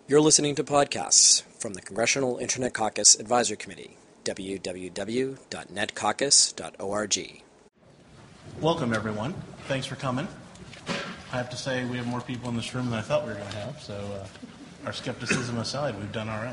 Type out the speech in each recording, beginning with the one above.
You're listening to podcasts from the Congressional Internet Caucus Advisory Committee, www.netcaucus.org. Welcome, everyone. Thanks for coming. I have to say we have more people in this room than I thought we were going to have, so our skepticism aside, we've done all right.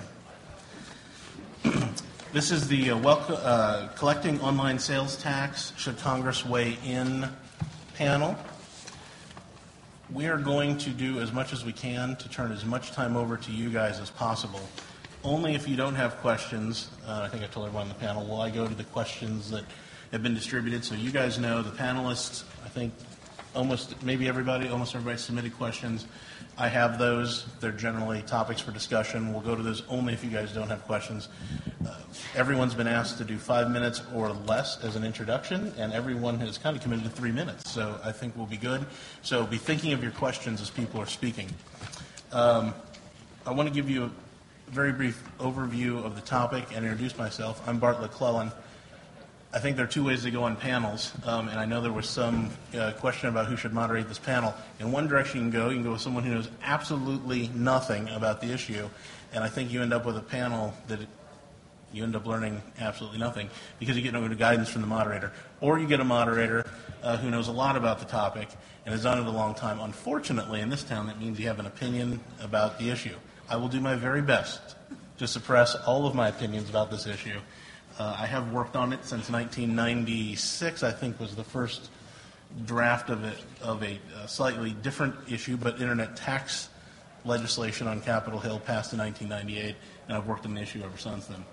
This is the Collecting Online Sales Tax, Should Congress Weigh In panel. We are going to do as much as we can to turn as much time over to you guys as possible. Only if you don't have questions, I think I told everyone on the panel, will I go to the questions that have been distributed. So you guys know the panelists, I think almost everybody submitted questions. I have those. They're generally topics for discussion. We'll go to those only if you guys don't have questions. Everyone's been asked to do 5 minutes or less as an introduction, and everyone has kind of committed to 3 minutes. So I think we'll be good. So be thinking of your questions as people are speaking. I want to give you a very brief overview of the topic and introduce myself. I'm Bart McClellan. I think there are two ways to go on panels, and I know there was some question about who should moderate this panel. In one direction you can go with someone who knows absolutely nothing about the issue, and I think you end up with a panel that you end up learning absolutely nothing because you get no guidance from the moderator. Or you get a moderator who knows a lot about the topic and has done it a long time. Unfortunately, in this town, that means you have an opinion about the issue. I will do my very best to suppress all of my opinions about this issue. I have worked on it since 1996, I think was the first draft of a slightly different issue, but internet tax legislation on Capitol Hill passed in 1998, and I've worked on the issue ever since then.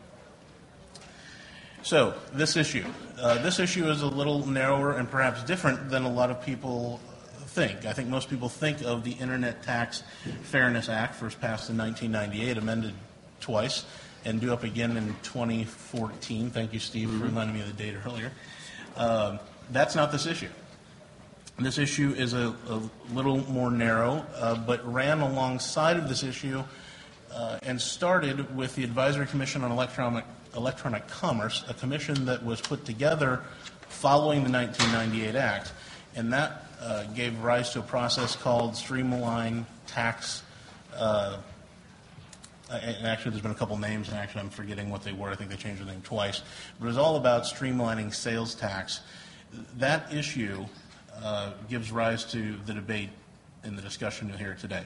So, this issue is a little narrower and perhaps different than a lot of people think. I think most people think of the Internet Tax Fairness Act, first passed in 1998, amended twice, and due up again in 2014. Thank you, Steve, for reminding me of the date earlier. That's not this issue. This issue is a little more narrow, but ran alongside of this issue and started with the Advisory Commission on Electronic Commerce, a commission that was put together following the 1998 Act, and that gave rise to a process called Streamline Tax. And actually, there's been a couple names, and actually I'm forgetting what they were. I think they changed the name twice. But it was all about streamlining sales tax. That issue gives rise to the debate and the discussion you'll hear today.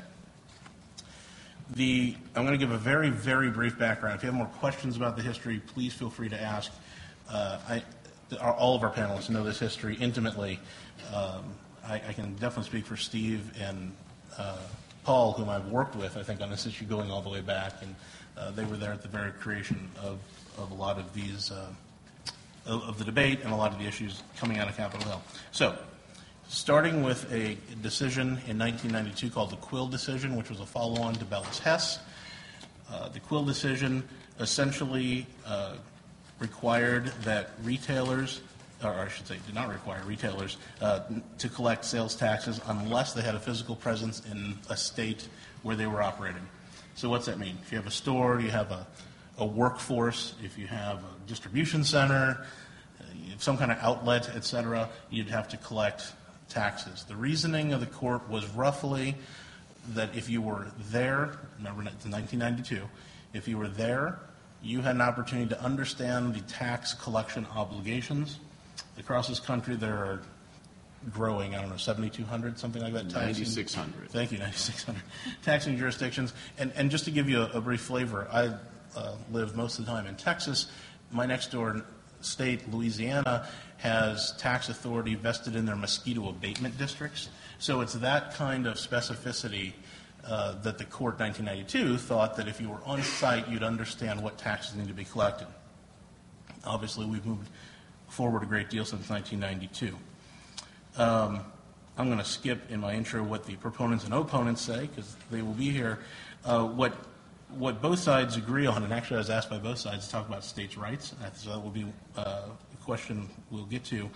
I'm going to give a very, very brief background. If you have more questions about the history, please feel free to ask. All of our panelists know this history intimately. I can definitely speak for Steve and Paul, whom I've worked with, I think, on this issue going all the way back, and they were there at the very creation of a lot of these, of the debate and a lot of the issues coming out of Capitol Hill. So, starting with a decision in 1992 called the Quill Decision, which was a follow-on to Bellis-Hess. The Quill Decision essentially required that retailers, or I should say did not require retailers to collect sales taxes unless they had a physical presence in a state where they were operating. So what's that mean? If you have a store, you have a workforce, if you have a distribution center, you have some kind of outlet, etc., you'd have to collect taxes. The reasoning of the court was roughly that if you were there, remember it's 1992, if you were there, you had an opportunity to understand the tax collection obligations. Across this country, there are growing, 7,200, something like that. 9,600. Thank you, 9,600 taxing jurisdictions. And just to give you a brief flavor, I live most of the time in Texas. My next door state, Louisiana, has tax authority vested in their mosquito abatement districts. So it's that kind of specificity that the court, 1992, thought that if you were on site, you'd understand what taxes need to be collected. Obviously, we've moved forward a great deal since 1992. I'm going to skip in my intro what the proponents and opponents say, because they will be here. What both sides agree on, and actually I was asked by both sides to talk about states' rights, so that will be a question we'll get to.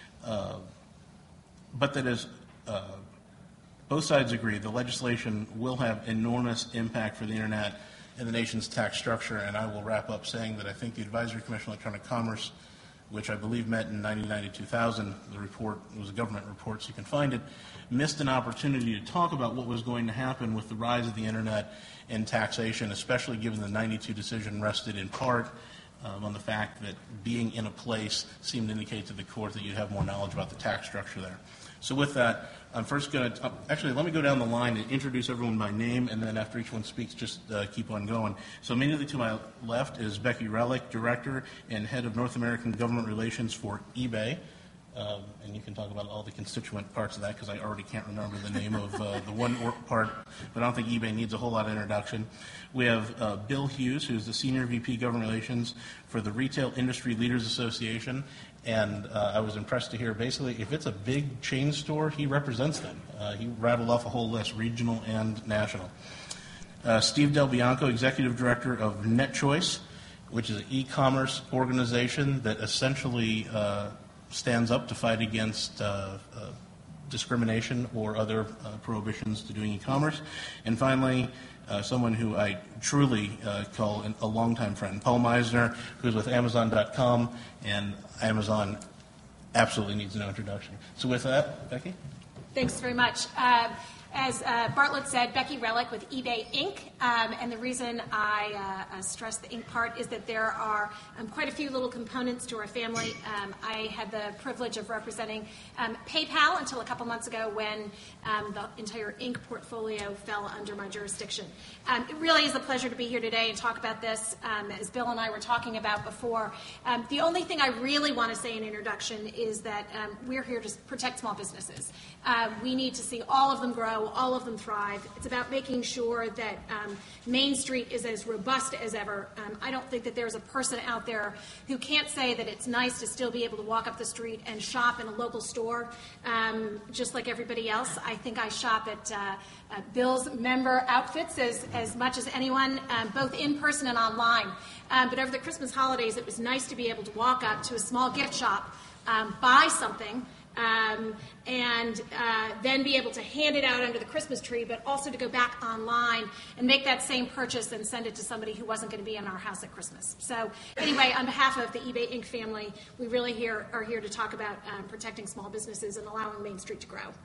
But that is, both sides agree the legislation will have enormous impact for the Internet and the nation's tax structure, and I will wrap up saying that I think the Advisory Commission on Electronic Commerce which I believe met in 1990-2000. The report was a government report, so you can find it. Missed an opportunity to talk about what was going to happen with the rise of the internet and taxation, especially given the 92 decision rested in part on the fact that being in a place seemed to indicate to the court that you'd have more knowledge about the tax structure there. So with that, I'm first going to, actually, let me go down the line and introduce everyone by name, and then after each one speaks, just keep on going. So immediately to my left is Becky Relic, Director and Head of North American Government Relations for eBay. And you can talk about all the constituent parts of that because I already can't remember the name of the one part, but I don't think eBay needs a whole lot of introduction. We have Bill Hughes, who's the Senior VP Government Relations for the Retail Industry Leaders Association. And I was impressed to hear basically if it's a big chain store, he represents them. He rattled off a whole list, regional and national. Steve Del Bianco, Executive Director of NetChoice, which is an e-commerce organization that essentially stands up to fight against discrimination or other prohibitions to doing e-commerce. And finally, someone who I truly call a longtime friend, Paul Meisner, who's with Amazon.com, and Amazon absolutely needs no introduction. So with that, Becky? Thanks very much. As Bartlett said, Becky Relic with eBay Inc. And the reason I stress the Inc. part is that there are quite a few little components to our family. I had the privilege of representing PayPal until a couple months ago when the entire Inc. portfolio fell under my jurisdiction. It really is a pleasure to be here today and talk about this. As Bill and I were talking about before, the only thing I really want to say in introduction is that we're here to protect small businesses. We need to see all of them grow, all of them thrive. It's about making sure that Main Street is as robust as ever. I don't think that there's a person out there who can't say that it's nice to still be able to walk up the street and shop in a local store just like everybody else. I think I shop at Bill's member outfits as much as anyone, both in person and online. But over the Christmas holidays, it was nice to be able to walk up to a small gift shop, buy something, and then be able to hand it out under the Christmas tree, but also to go back online and make that same purchase and send it to somebody who wasn't going to be in our house at Christmas. So anyway, on behalf of the eBay Inc. family, we really are here to talk about protecting small businesses and allowing Main Street to grow.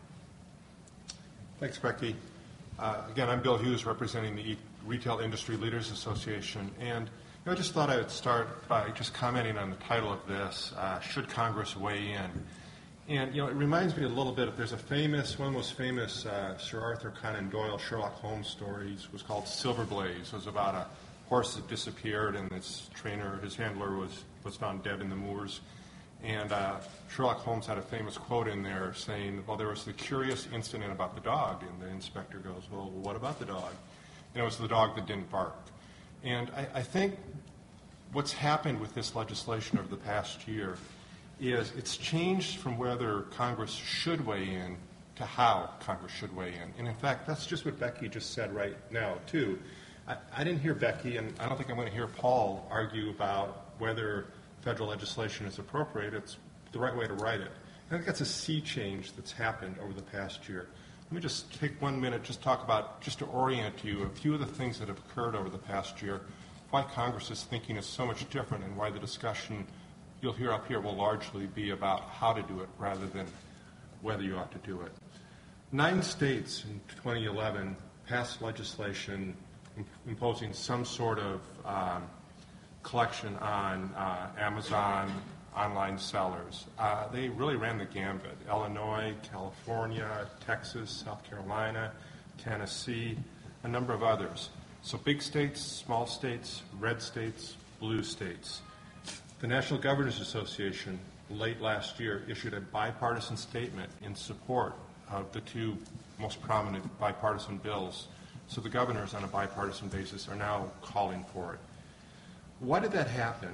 Thanks, Becky. Again, I'm Bill Hughes, representing the Retail Industry Leaders Association. And I just thought I would start by just commenting on the title of this, Should Congress Weigh In? And, it reminds me a little bit of, there's one of the most famous Sir Arthur Conan Doyle Sherlock Holmes stories was called Silver Blaze. It was about a horse that disappeared and his handler was found dead in the moors. And Sherlock Holmes had a famous quote in there saying, well, there was the curious incident about the dog. And the inspector goes, well, what about the dog? And it was the dog that didn't bark. And I think what's happened with this legislation over the past year is it's changed from whether Congress should weigh in to how Congress should weigh in. And in fact, that's just what Becky just said right now, too. I didn't hear Becky, and I don't think I'm going to hear Paul argue about whether federal legislation is appropriate. It's the right way to write it. I think that's a sea change that's happened over the past year. Let me just take 1 minute, just to orient you, a few of the things that have occurred over the past year, why Congress's thinking is so much different, and why the discussion you'll hear up here will largely be about how to do it rather than whether you ought to do it. 9 states in 2011 passed legislation imposing some sort of collection on Amazon online sellers. They really ran the gambit. Illinois, California, Texas, South Carolina, Tennessee, a number of others. So big states, small states, red states, blue states. The National Governors Association late last year issued a bipartisan statement in support of the 2 most prominent bipartisan bills. So the governors on a bipartisan basis are now calling for it. Why did that happen?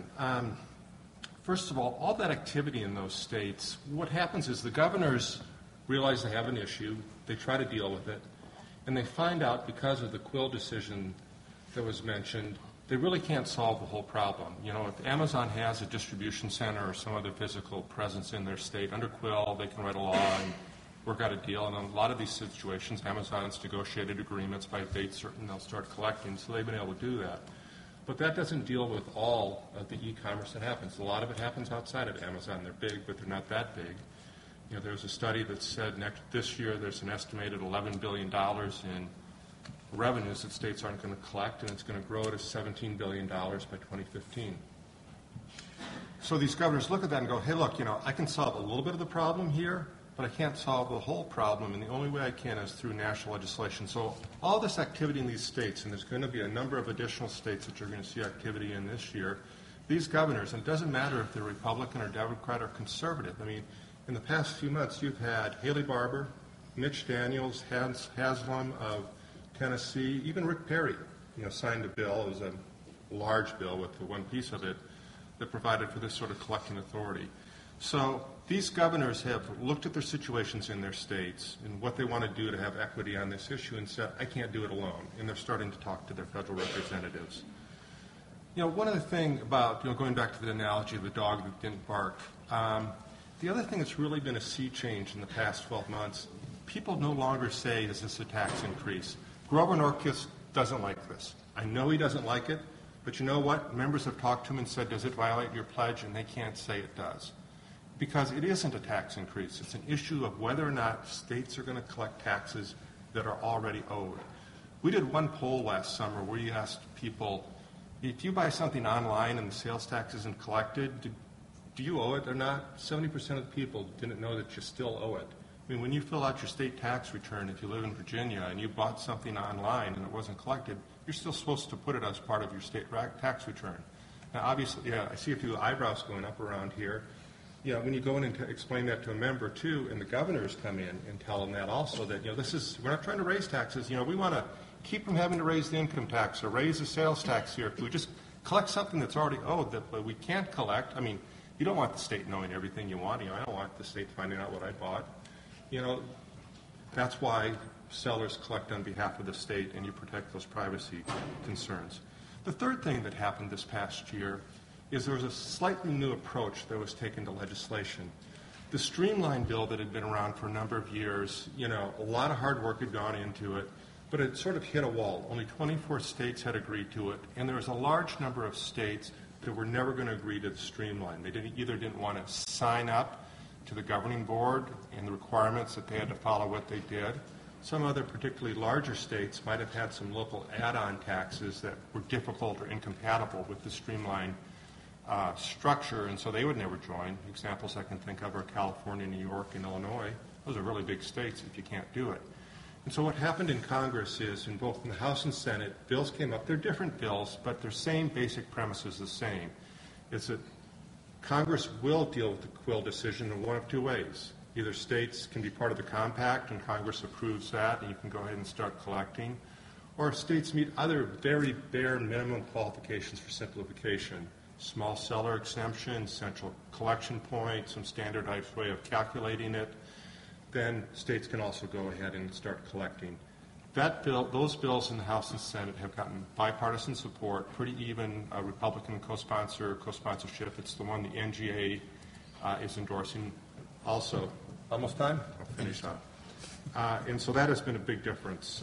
First of all that activity in those states, what happens is the governors realize they have an issue, they try to deal with it, and they find out because of the Quill decision that was mentioned, they really can't solve the whole problem. If Amazon has a distribution center or some other physical presence in their state, under Quill, they can write a law and work out a deal. And in a lot of these situations, Amazon's negotiated agreements by date certain they'll start collecting, so they've been able to do that. But that doesn't deal with all of the e-commerce that happens. A lot of it happens outside of Amazon. They're big, but they're not that big. There's a study that said this year there's an estimated $11 billion in revenues that states aren't going to collect, and it's going to grow to $17 billion by 2015. So these governors look at that and go, hey, look, I can solve a little bit of the problem here, but I can't solve the whole problem, and the only way I can is through national legislation. So all this activity in these states, and there's going to be a number of additional states that you're going to see activity in this year, these governors, and it doesn't matter if they're Republican or Democrat or conservative. I mean, in the past few months, you've had Haley Barbour, Mitch Daniels, Haslam of Tennessee, even Rick Perry, signed a bill. It was a large bill with the one piece of it that provided for this sort of collecting authority. So these governors have looked at their situations in their states and what they want to do to have equity on this issue and said, I can't do it alone. And they're starting to talk to their federal representatives. One other thing about, going back to the analogy of the dog that didn't bark, the other thing that's really been a sea change in the past 12 months, people no longer say, is this a tax increase? Grover Norquist doesn't like this. I know he doesn't like it, but you know what? Members have talked to him and said, does it violate your pledge? And they can't say it does. Because it isn't a tax increase. It's an issue of whether or not states are going to collect taxes that are already owed. We did one poll last summer where we asked people, if you buy something online and the sales tax isn't collected, do you owe it or not? 70% of the people didn't know that you still owe it. I mean, when you fill out your state tax return, if you live in Virginia and you bought something online and it wasn't collected, you're still supposed to put it as part of your state tax return. Now, obviously, I see a few eyebrows going up around here. When you go in and explain that to a member, too, and the governors come in and tell them that also, that, we're not trying to raise taxes. We want to keep from having to raise the income tax or raise the sales tax here. If we just collect something that's already owed that we can't collect, I mean, you don't want the state knowing everything you want. I don't want the state finding out what I bought. That's why sellers collect on behalf of the state and you protect those privacy concerns. The third thing that happened this past year is there was a slightly new approach that was taken to legislation. The Streamline bill that had been around for a number of years, a lot of hard work had gone into it, but it sort of hit a wall. Only 24 states had agreed to it, and there was a large number of states that were never going to agree to the Streamline. They didn't want to sign up to the governing board and the requirements that they had to follow what they did. Some other particularly larger states might have had some local add-on taxes that were difficult or incompatible with the Streamline structure, and so they would never join. Examples I can think of are California, New York, and Illinois. Those are really big states if you can't do it. And so what happened in Congress is, in both in the House and Senate, bills came up. They're different bills, but their same basic premise is the same. It's that Congress will deal with the Quill decision in one of two ways. Either states can be part of the compact and Congress approves that and you can go ahead and start collecting, or states meet other very bare minimum qualifications for simplification. Small seller exemption, central collection point, some standardized way of calculating it, then states can also go ahead and start collecting. Those bills in the House and Senate have gotten bipartisan support, pretty even Republican co-sponsorship. It's the one the NGA is endorsing also. Almost time? I'll finish up. And so that has been a big difference.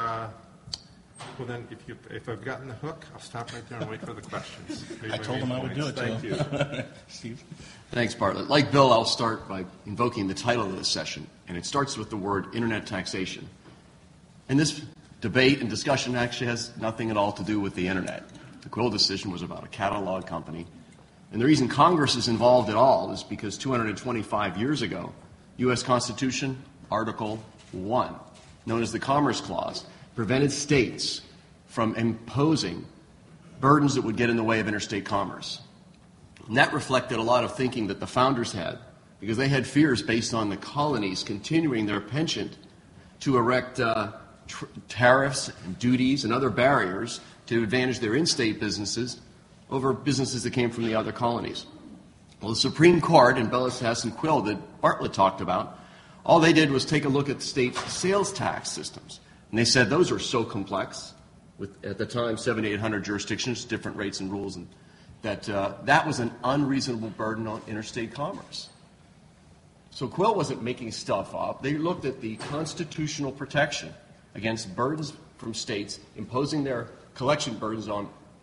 Well, then, if I've gotten the hook, I'll stop right there and wait for the questions. I told them I would do it. Thank you. Steve? Thanks, Bartlett. Like Bill, I'll start by invoking the title of this session, and it starts with the word Internet taxation. And this debate and discussion actually has nothing at all to do with the Internet. The Quill decision was about a catalog company. And the reason Congress is involved at all is because 225 years ago, U.S. Constitution, Article 1, known as the Commerce Clause, prevented states from imposing burdens that would get in the way of interstate commerce. And that reflected a lot of thinking that the founders had, because they had fears based on the colonies continuing their penchant to erect tariffs and duties and other barriers to advantage their in-state businesses over businesses that came from the other colonies. Well, the Supreme Court in Bellis, Hess, and Quill that Bartlett talked about, all they did was take a look at state sales tax systems. And they said those are so complex, with at the time 7,800 jurisdictions, different rates and rules, and that was an unreasonable burden on interstate commerce. So Quill wasn't making stuff up. They looked at the constitutional protection against burdens from states imposing their collection burdens on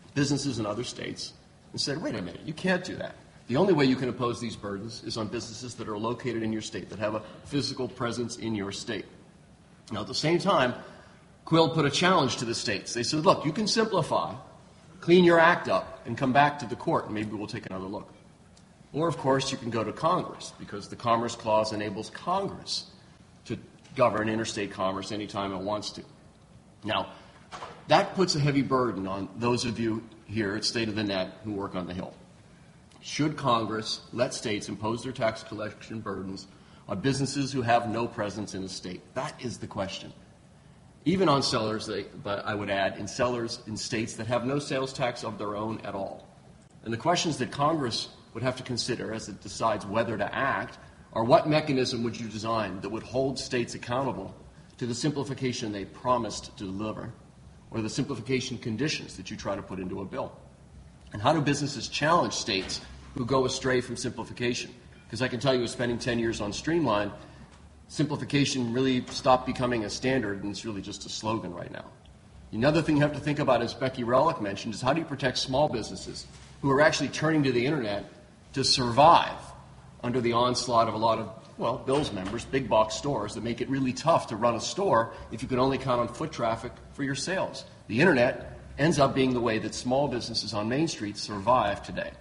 businesses in other states and said, wait a minute, you can't do that. The only way you can impose these burdens is on businesses that are located in your state, that have a physical presence in your state. Now, at the same time, Quill put a challenge to the states. They said, look, you can simplify, clean your act up, and come back to the court, and maybe we'll take another look. Or, of course, you can go to Congress, because the Commerce Clause enables Congress to govern interstate commerce anytime it wants to. Now, that puts a heavy burden on those of you here at State of the Net who work on the Hill. Should Congress let states impose their tax collection burdens on businesses who have no presence in a state? That is the question. Even on sellers, but I would add, in sellers in states that have no sales tax of their own at all. And the questions that Congress would have to consider as it decides whether to act are, what mechanism would you design that would hold states accountable to the simplification they promised to deliver, or the simplification conditions that you try to put into a bill? And how do businesses challenge states who go astray from simplification? Because I can tell you, spending 10 years on Streamline, simplification really stopped becoming a standard, and it's really just a slogan right now. Another thing you have to think about, as Becky Relic mentioned, is how do you protect small businesses who are actually turning to the internet to survive under the onslaught of a lot of, well, Bill's members, big box stores that make it really tough to run a store if you can only count on foot traffic for your sales. The internet ends up being the way that small businesses on Main Street survive today.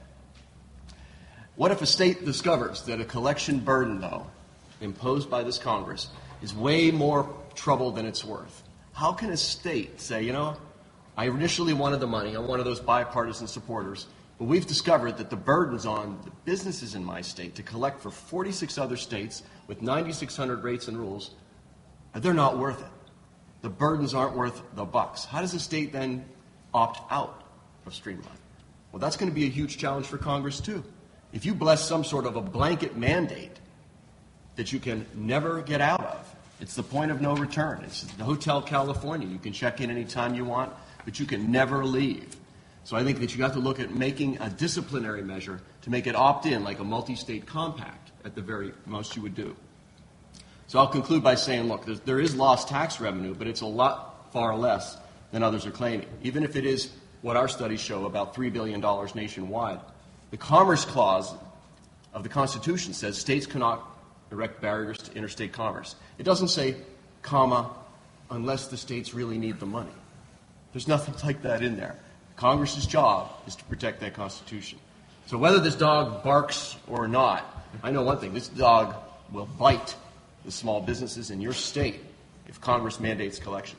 What if a state discovers that a collection burden, though, imposed by this Congress is way more trouble than it's worth? How can a state say, you know, I initially wanted the money, I'm one of those bipartisan supporters, but we've discovered that the burden's on the businesses in my state to collect for 46 other states with 9,600 rates and rules, they're not worth it. The burdens aren't worth the bucks. How does a state then opt out of Streamline? Well, that's going to be a huge challenge for Congress, too. If you bless some sort of a blanket mandate that you can never get out of, it's the point of no return. It's the Hotel California. You can check in anytime you want, but you can never leave. So I think that you have to look at making a disciplinary measure to make it opt-in, like a multi-state compact, at the very most you would do. So I'll conclude by saying, look, there is lost tax revenue, but it's a lot far less than others are claiming. Even if it is what our studies show, about $3 billion nationwide. The Commerce Clause of the Constitution says states cannot erect barriers to interstate commerce. It doesn't say, comma, unless the states really need the money. There's nothing like that in there. Congress's job is to protect that Constitution. So whether this dog barks or not, I know one thing, this dog will bite the small businesses in your state if Congress mandates collection.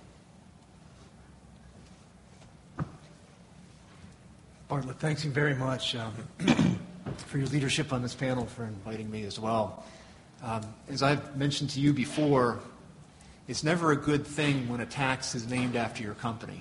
Bartlett, thanks you very much for your leadership on this panel, for inviting me as well. As I've mentioned to you before, it's never a good thing when a tax is named after your company.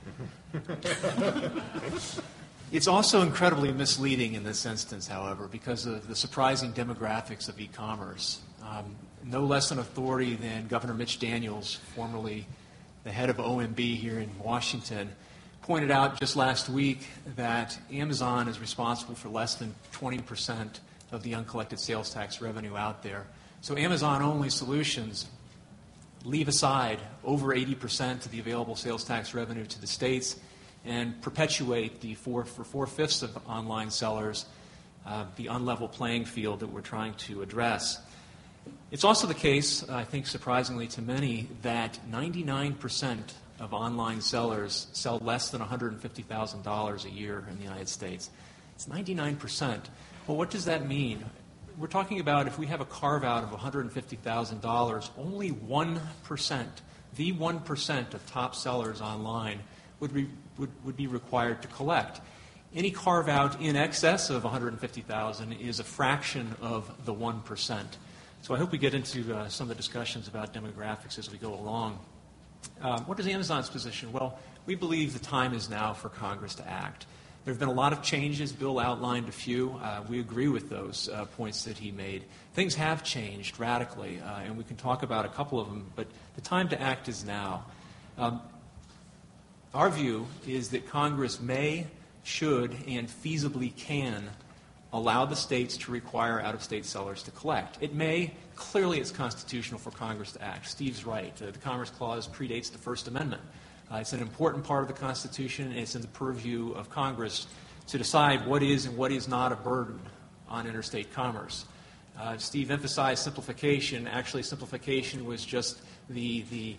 It's also incredibly misleading in this instance, however, because of the surprising demographics of e-commerce. No less an authority than Governor Mitch Daniels, formerly the head of OMB here in Washington, pointed out just last week that Amazon is responsible for less than 20% of the uncollected sales tax revenue out there. So Amazon-only solutions leave aside over 80% of the available sales tax revenue to the states and perpetuate for 4/5 of online sellers the unlevel playing field that we're trying to address. It's also the case, I think surprisingly to many, that 99% of online sellers sell less than $150,000 a year in the United States. It's 99%. Well, what does that mean? We're talking about if we have a carve-out of $150,000, only 1%, the 1% of top sellers online would be required to collect. Any carve-out in excess of $150,000 is a fraction of the 1%. So I hope we get into some of the discussions about demographics as we go along. What is Amazon's position? Well, we believe the time is now for Congress to act. There have been a lot of changes. Bill outlined a few. We agree with those points that he made. Things have changed radically, and we can talk about a couple of them, but the time to act is now. Our view is that Congress may, should, and feasibly can allow the states to require out-of-state sellers to collect. It may. Clearly it's constitutional for Congress to act. Steve's right. The Commerce Clause predates the First Amendment. It's an important part of the Constitution, and it's in the purview of Congress to decide what is and what is not a burden on interstate commerce. Steve emphasized simplification. Actually, simplification was just it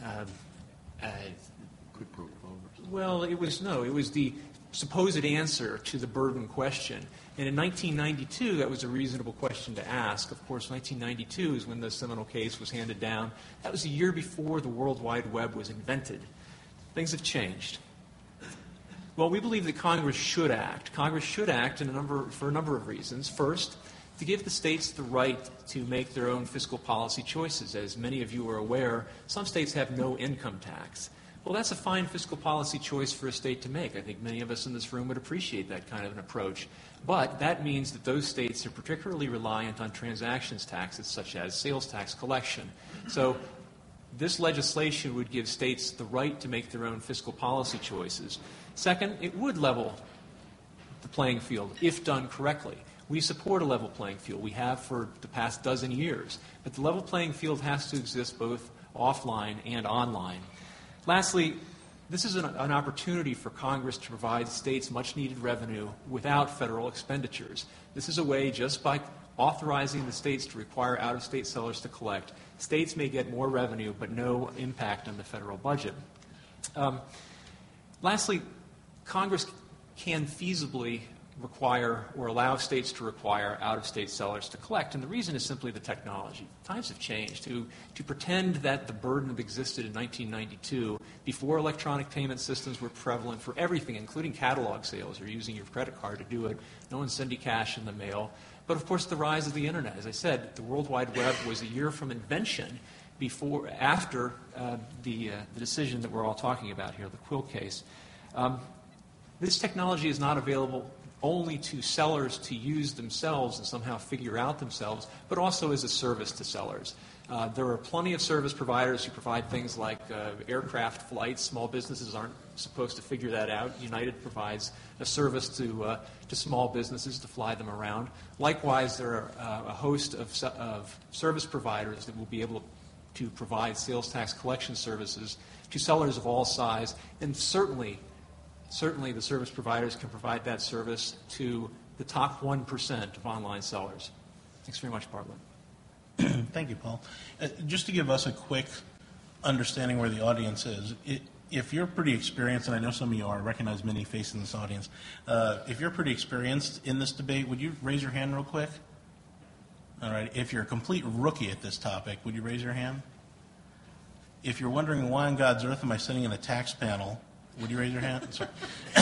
was the supposed answer to the burden question. And in 1992, that was a reasonable question to ask. Of course, 1992 is when the seminal case was handed down. That was a year before the World Wide Web was invented. Things have changed. Well, we believe that Congress should act. Congress should act for a number of reasons. First, to give the states the right to make their own fiscal policy choices. As many of you are aware, some states have no income tax. Well, that's a fine fiscal policy choice for a state to make. I think many of us in this room would appreciate that kind of an approach. But that means that those states are particularly reliant on transactions taxes, such as sales tax collection. So this legislation would give states the right to make their own fiscal policy choices. Second, it would level the playing field if done correctly. We support a level playing field. We have for the past dozen years. But the level playing field has to exist both offline and online. Lastly, this is an opportunity for Congress to provide states much-needed revenue without federal expenditures. This is a way, just by authorizing the states to require out-of-state sellers to collect, states may get more revenue but no impact on the federal budget. Lastly, Congress can feasibly require or allow states to require out-of-state sellers to collect. And the reason is simply the technology. Times have changed. To pretend that the burden that existed in 1992, before electronic payment systems were prevalent for everything, including catalog sales or using your credit card to do it, no one sent you cash in the mail. But of course, the rise of the Internet. As I said, the World Wide Web was a year from invention after the decision that we're all talking about here, the Quill case. This technology is not available only to sellers to use themselves and somehow figure out themselves, but also as a service to sellers. There are plenty of service providers who provide things like aircraft flights. Small businesses aren't supposed to figure that out. United provides a service to small businesses to fly them around. Likewise, there are a host of service providers that will be able to provide sales tax collection services to sellers of all size, and certainly the service providers can provide that service to the top 1% of online sellers. Thanks very much, Bartlett. Thank you, Paul. Just to give us a quick understanding where the audience is, if you're pretty experienced, and I know some of you are, I recognize many faces in this audience, if you're pretty experienced in this debate, would you raise your hand real quick? All right. If you're a complete rookie at this topic, would you raise your hand? If you're wondering why on God's earth am I sitting in a tax panel, would you raise your hand? Sorry.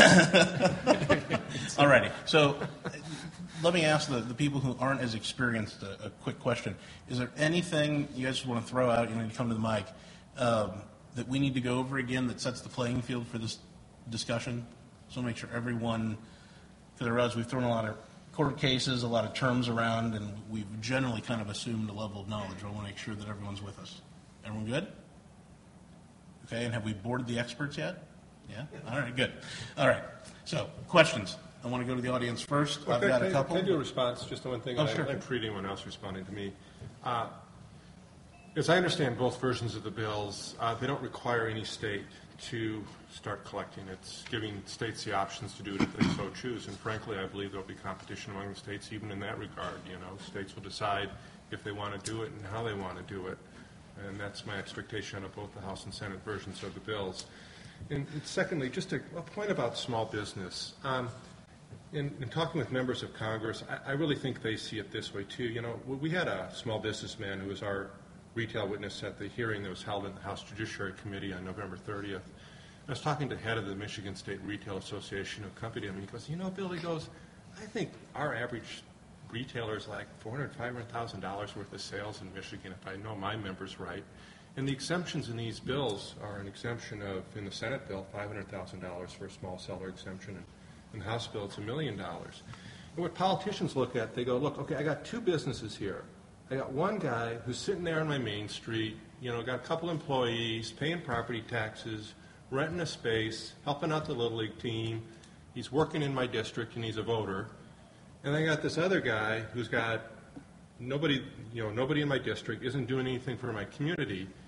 All righty. So let me ask the people who aren't as experienced a quick question. Is there anything you guys want to throw out, you come to the mic, that we need to go over again that sets the playing field for this discussion? So make sure everyone, because we've thrown a lot of court cases, a lot of terms around, and we've generally kind of assumed a level of knowledge. I want to make sure that everyone's with us. Everyone good? Okay, and have we boarded the experts yet? Yeah? All right, good. All right, so questions. I want to go to the audience first. Well, I've got a couple. Can I do a response just to one thing? Oh, sure. I'm treating anyone else responding to me. As I understand both versions of the bills, they don't require any state to start collecting. It's giving states the options to do it if they so choose. And frankly, I believe there will be competition among the states even in that regard. States will decide if they want to do it and how they want to do it. And that's my expectation of both the House and Senate versions of the bills. And secondly, just a point about small business. In talking with members of Congress, I really think they see it this way too. We had a small businessman who was our retail witness at the hearing that was held in the House Judiciary Committee on November 30th. I was talking to the head of the Michigan State Retail Association who accompanied him, and he goes, Bill, he goes, I think our average retailer is like $400,000, $500,000 worth of sales in Michigan, if I know my members right. And the exemptions in these bills are an exemption of, in the Senate bill, $500,000 for a small seller exemption. And in the House bill, it's $1 million. And what politicians look at, they go, look, okay, I got two businesses here. I got one guy who's sitting there on my main street, got a couple employees, paying property taxes, renting a space, helping out the Little League team. He's working in my district, and he's a voter. And I got this other guy who's got nobody in my district, isn't doing anything for my community.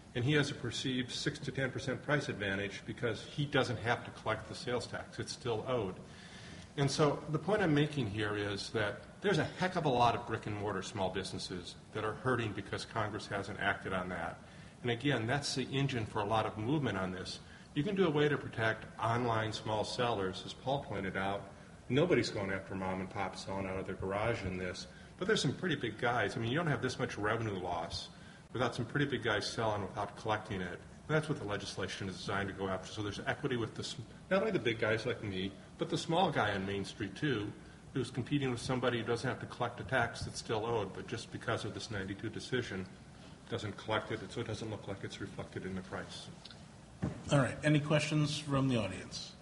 and he has a perceived 6 to 10% price advantage because he doesn't have to collect the sales tax. It's still owed. And so the point I'm making here is that there's a heck of a lot of brick and mortar small businesses that are hurting because Congress hasn't acted on that. And again, that's the engine for a lot of movement on this. You can do a way to protect online small sellers, as Paul pointed out. Nobody's going after mom and pop selling out of their garage in this, but there's some pretty big guys. I mean, you don't have this much revenue loss without some pretty big guys selling without collecting it. And that's what the legislation is designed to go after. So there's equity with not only the big guys like me, but the small guy on Main Street too, who's competing with somebody who doesn't have to collect a tax that's still owed, but just because of this 92 decision, doesn't collect it, so it doesn't look like it's reflected in the price. All right. Any questions from the audience?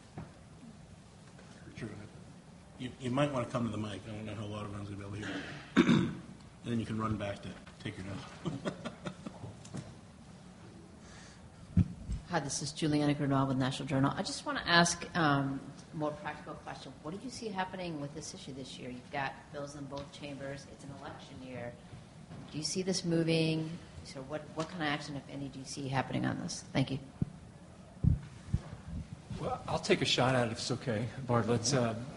Sure. You might want to come to the mic. I don't know how loud everyone's going to be able to hear. And then you can run back to take your notes. Hi, this is Juliana Granal with National Journal. I just want to ask a more practical question. What do you see happening with this issue this year? You've got bills in both chambers. It's an election year. Do you see this moving? So what kind of action, if any, do you see happening on this? Thank you. Well, I'll take a shot at it if it's okay, Bartlett.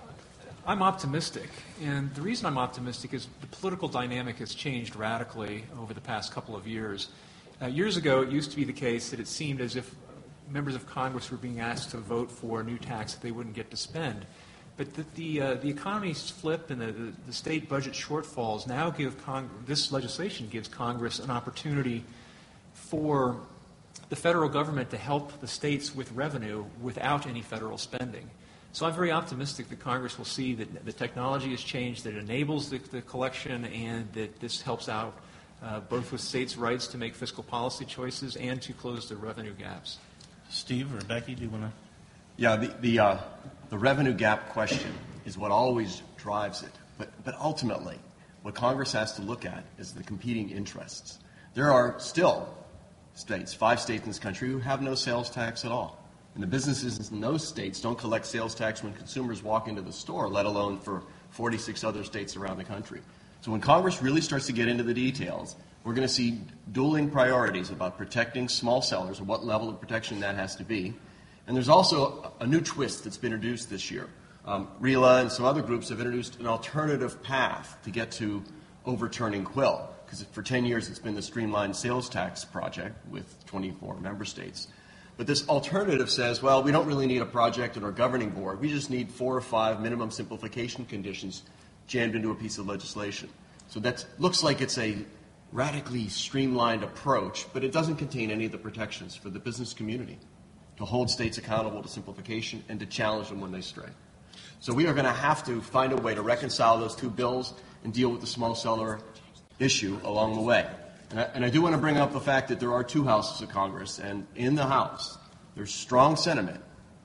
I'm optimistic, and the reason I'm optimistic is the political dynamic has changed radically over the past couple of years. Years ago, it used to be the case that it seemed as if members of Congress were being asked to vote for a new tax that they wouldn't get to spend. But the economy's flip and the state budget shortfalls now give this legislation gives Congress an opportunity for the federal government to help the states with revenue without any federal spending. So I'm very optimistic that Congress will see that the technology has changed, that it enables the collection, and that this helps out both with states' rights to make fiscal policy choices and to close the revenue gaps. Steve or Becky, do you want to? Yeah, the revenue gap question is what always drives it. But ultimately, what Congress has to look at is the competing interests. There are still states, 5 states in this country, who have no sales tax at all. And the businesses in those states don't collect sales tax when consumers walk into the store, let alone for 46 other states around the country. So when Congress really starts to get into the details, we're going to see dueling priorities about protecting small sellers and what level of protection that has to be. And there's also a new twist that's been introduced this year. RELA and some other groups have introduced an alternative path to get to overturning Quill, because for 10 years it's been the streamlined sales tax project with 24 member states. But this alternative says, well, we don't really need a project in our governing board. We just need 4 or 5 minimum simplification conditions jammed into a piece of legislation. So that looks like it's a radically streamlined approach, but it doesn't contain any of the protections for the business community to hold states accountable to simplification and to challenge them when they stray. So we are going to have to find a way to reconcile those two bills and deal with the small seller issue along the way. And I do want to bring up the fact that there are 2 houses of Congress, and in the House, there's strong sentiment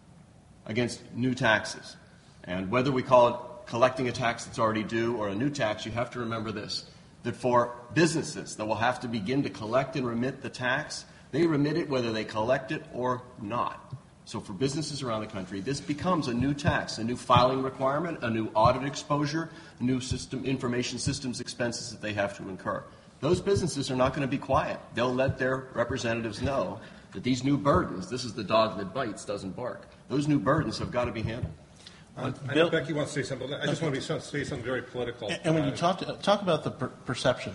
against new taxes. And whether we call it collecting a tax that's already due or a new tax, you have to remember this, that for businesses that will have to begin to collect and remit the tax, they remit it whether they collect it or not. So for businesses around the country, this becomes a new tax, a new filing requirement, a new audit exposure, a new information systems expenses that they have to incur. Those businesses are not going to be quiet. They'll let their representatives know that these new burdens, this is the dog that bites, doesn't bark. Those new burdens have got to be handled. I know Becky wants to say something. I just want to say something very political. And when you talk about the perception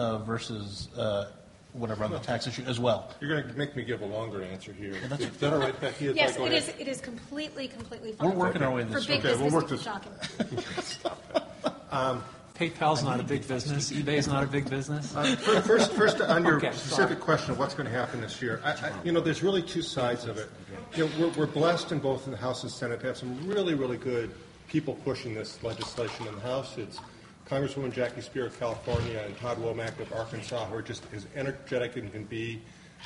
versus whatever on the tax issue as well. You're going to make me give a longer answer here. That's Is that all right, Becky? Yes, it is completely fine. We're working our way in this. For big Okay, we'll business work to keep this. talking. PayPal's not a big business. eBay's not a big business. First, on your Okay, specific question of what's going to happen this year, there's really 2 sides of it. We're blessed in both the House and Senate to have some really, really good people pushing this legislation in the House. It's Congresswoman Jackie Speier of California and Todd Womack of Arkansas, who are just as energetic as can be.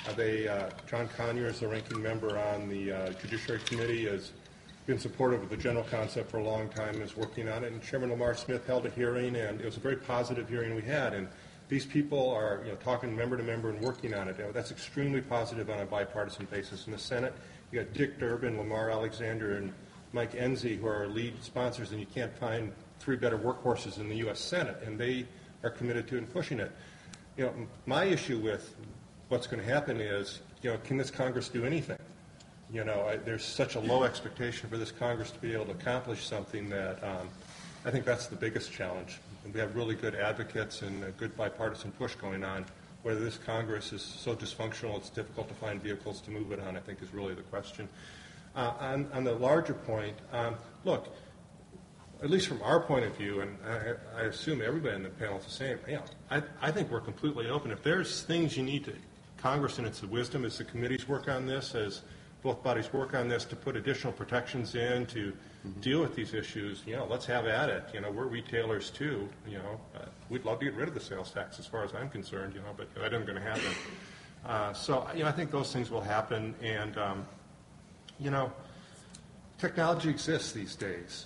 John Conyers, the ranking member on the Judiciary Committee, has been supportive of the general concept for a long time, is working on it. And Chairman Lamar Smith held a hearing, and it was a very positive hearing we had. And these people are talking member to member and working on it. That's extremely positive on a bipartisan basis. In the Senate, you got Dick Durbin, Lamar Alexander, and Mike Enzi, who are our lead sponsors, and you can't find 3 better workhorses in the U.S. Senate, and they are committed to and pushing it. My issue with what's going to happen is, can this Congress do anything? There's such a low expectation for this Congress to be able to accomplish something that I think that's the biggest challenge. And we have really good advocates and a good bipartisan push going on. Whether this Congress is so dysfunctional it's difficult to find vehicles to move it on, I think, is really the question. On the larger point, look, at least from our point of view, and I assume everybody in the panel is the same, I think we're completely open. If there's things you need to, Congress in its wisdom, as the committees work on this, as both bodies work on this, to put additional protections in to deal with these issues, let's have at it. We're retailers too. We'd love to get rid of the sales tax as far as I'm concerned, but that isn't going to happen. So I think those things will happen, and technology exists these days.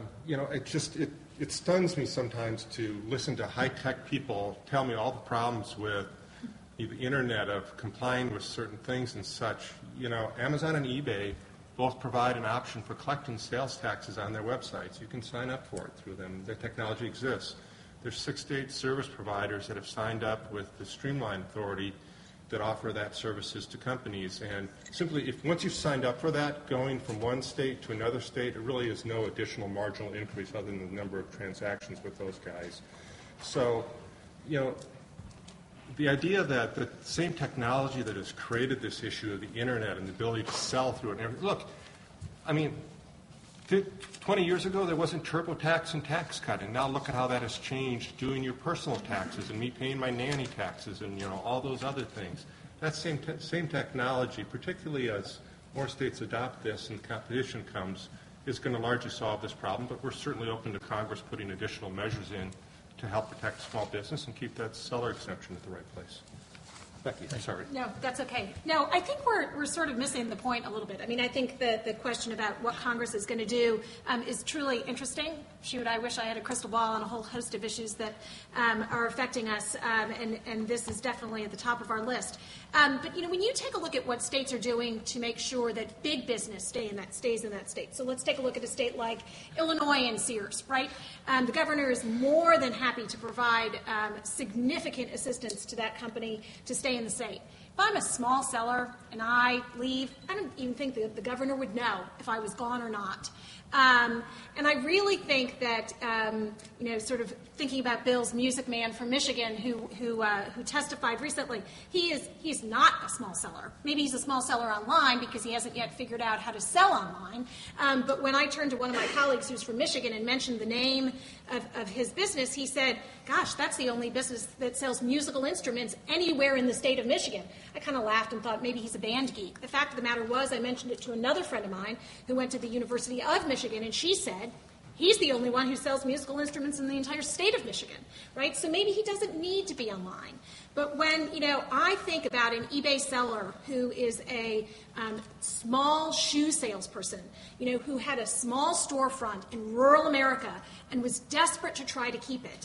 It stuns me sometimes to listen to high-tech people tell me all the problems with the internet of complying with certain things and such. Amazon and eBay both provide an option for collecting sales taxes on their websites. You can sign up for it through them. The technology exists. There's 6 to 8 service providers that have signed up with the Streamline Authority that offer that services to companies. And simply, once you've signed up for that, going from one state to another state, it really is no additional marginal increase other than the number of transactions with those guys. So, the idea that the same technology that has created this issue of the internet and the ability to sell through it and everything. Look, 20 years ago there wasn't TurboTax and tax cutting. Now look at how that has changed, doing your personal taxes and me paying my nanny taxes and all those other things. That same technology, particularly as more states adopt this and competition comes, is going to largely solve this problem. But we're certainly open to Congress putting additional measures in to help protect small business and keep that seller exemption at the right place. Becky, sorry. No, that's okay. No, I think we're sort of missing the point a little bit. I think the question about what Congress is going to do is truly interesting. Shoot, I wish I had a crystal ball on a whole host of issues that are affecting us, and this is definitely at the top of our list. But when you take a look at what states are doing to make sure that big business stays in that state. So let's take a look at a state like Illinois and Sears, right? The governor is more than happy to provide significant assistance to that company to stay in the state. If I'm a small seller and I leave, I don't even think that the governor would know if I was gone or not. And I really think that, sort of thinking about Bill's Music Man from Michigan, who testified recently, he's not a small seller. Maybe he's a small seller online because he hasn't yet figured out how to sell online. But when I turned to one of my colleagues who's from Michigan and mentioned the name of his business, he said, "Gosh, that's the only business that sells musical instruments anywhere in the state of Michigan." I kind of laughed and thought maybe he's a band geek. The fact of the matter was, I mentioned it to another friend of mine who went to the University of Michigan, and she said, he's the only one who sells musical instruments in the entire state of Michigan, right? So maybe he doesn't need to be online. But when, I think about an eBay seller who is a small shoe salesperson, who had a small storefront in rural America and was desperate to try to keep it,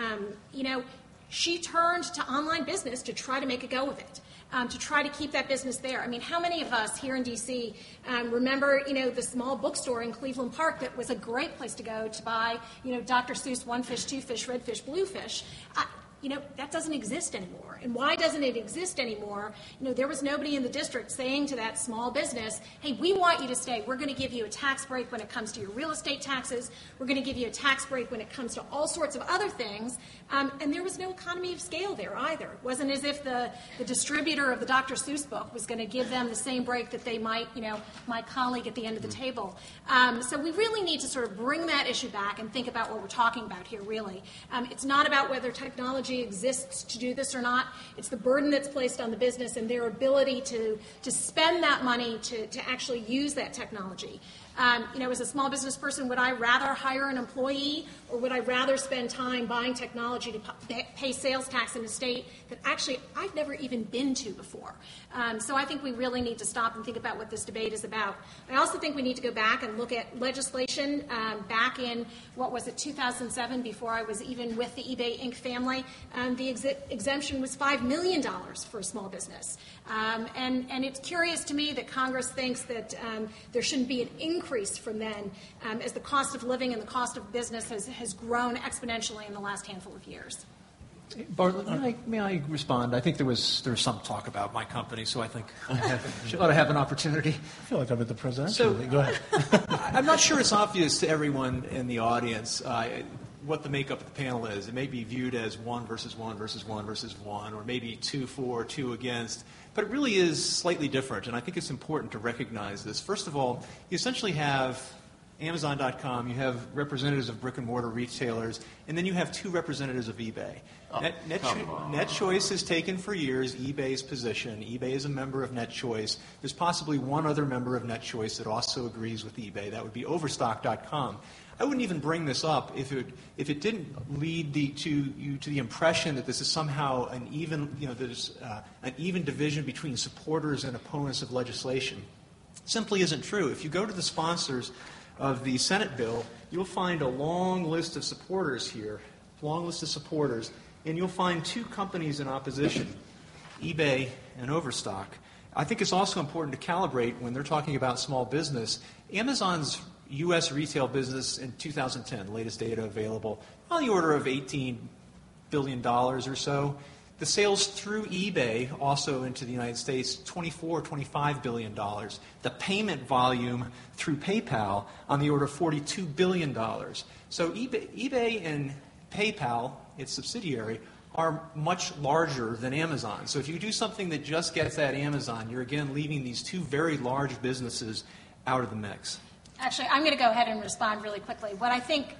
she turned to online business to try to make a go of it. To try to keep that business there. How many of us here in D.C. Remember, the small bookstore in Cleveland Park that was a great place to go to buy, Dr. Seuss, One Fish, Two Fish, Red Fish, Blue Fish? That doesn't exist anymore. And why doesn't it exist anymore? There was nobody in the district saying to that small business, hey, we want you to stay. We're going to give you a tax break when it comes to your real estate taxes. We're going to give you a tax break when it comes to all sorts of other things. And there was no economy of scale there either. It wasn't as if the distributor of the Dr. Seuss book was going to give them the same break that they might, my colleague at the end of the table. So we really need to sort of bring that issue back and think about what we're talking about here, really. It's not about whether technology exists to do this or not. It's the burden that's placed on the business and their ability to spend that money to actually use that technology. As a small business person, would I rather hire an employee or would I rather spend time buying technology to pay sales tax in a state that actually I've never even been to before? So I think we really need to stop and think about what this debate is about. I also think we need to go back and look at legislation back in, 2007, before I was even with the eBay Inc. family. The exemption was $5 million for a small business. And it's curious to me that Congress thinks that there shouldn't be an increase from then as the cost of living and the cost of business has grown exponentially in the last handful of years. Bartlett, may I respond? I think there was some talk about my company, so I think I ought to have an opportunity. I feel like I'm at the presidential. So, meeting. Go ahead. I'm not sure it's obvious to everyone in the audience what the makeup of the panel is. It may be viewed as 1 versus 1 versus 1 versus 1, or maybe 2 for, 2 against, but it really is slightly different, and I think it's important to recognize this. First of all, you essentially have Amazon.com, you have representatives of brick-and-mortar retailers, and then you have 2 representatives of eBay. NetChoice has taken for years eBay's position. eBay is a member of NetChoice. There's possibly one other member of NetChoice that also agrees with eBay. That would be Overstock.com. I wouldn't even bring this up if it didn't lead to the impression that this is somehow an even, there's an even division between supporters and opponents of legislation. It simply isn't true. If you go to the sponsors of the Senate bill, you'll find a long list of supporters here, and you'll find 2 companies in opposition, eBay and Overstock. I think it's also important to calibrate when they're talking about small business. Amazon's U.S. retail business in 2010, latest data available, on the order of $18 billion or so. The sales through eBay, also into the United States, $25 billion. The payment volume through PayPal on the order of $42 billion. So eBay and PayPal, its subsidiary, are much larger than Amazon. So if you do something that just gets at Amazon, you're again leaving these 2 very large businesses out of the mix. Actually, I'm going to go ahead and respond really quickly. What I think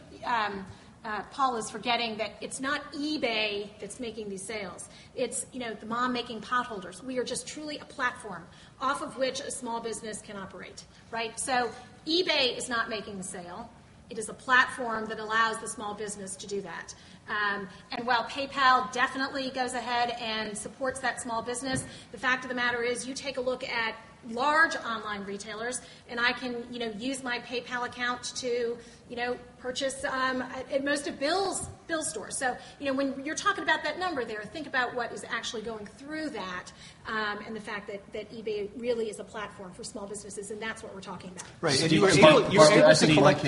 Paul is forgetting that it's not eBay that's making these sales. It's, the mom making pot holders. We are just truly a platform off of which a small business can operate, right? So eBay is not making the sale. It is a platform that allows the small business to do that. And while PayPal definitely goes ahead and supports that small business, the fact of the matter is you take a look at large online retailers, and I can, use my PayPal account to, purchase at most of Bill's stores. So, when you're talking about that number there, think about what is actually going through that, and the fact that eBay really is a platform for small businesses, and that's what we're talking about. Right, and you're able to collect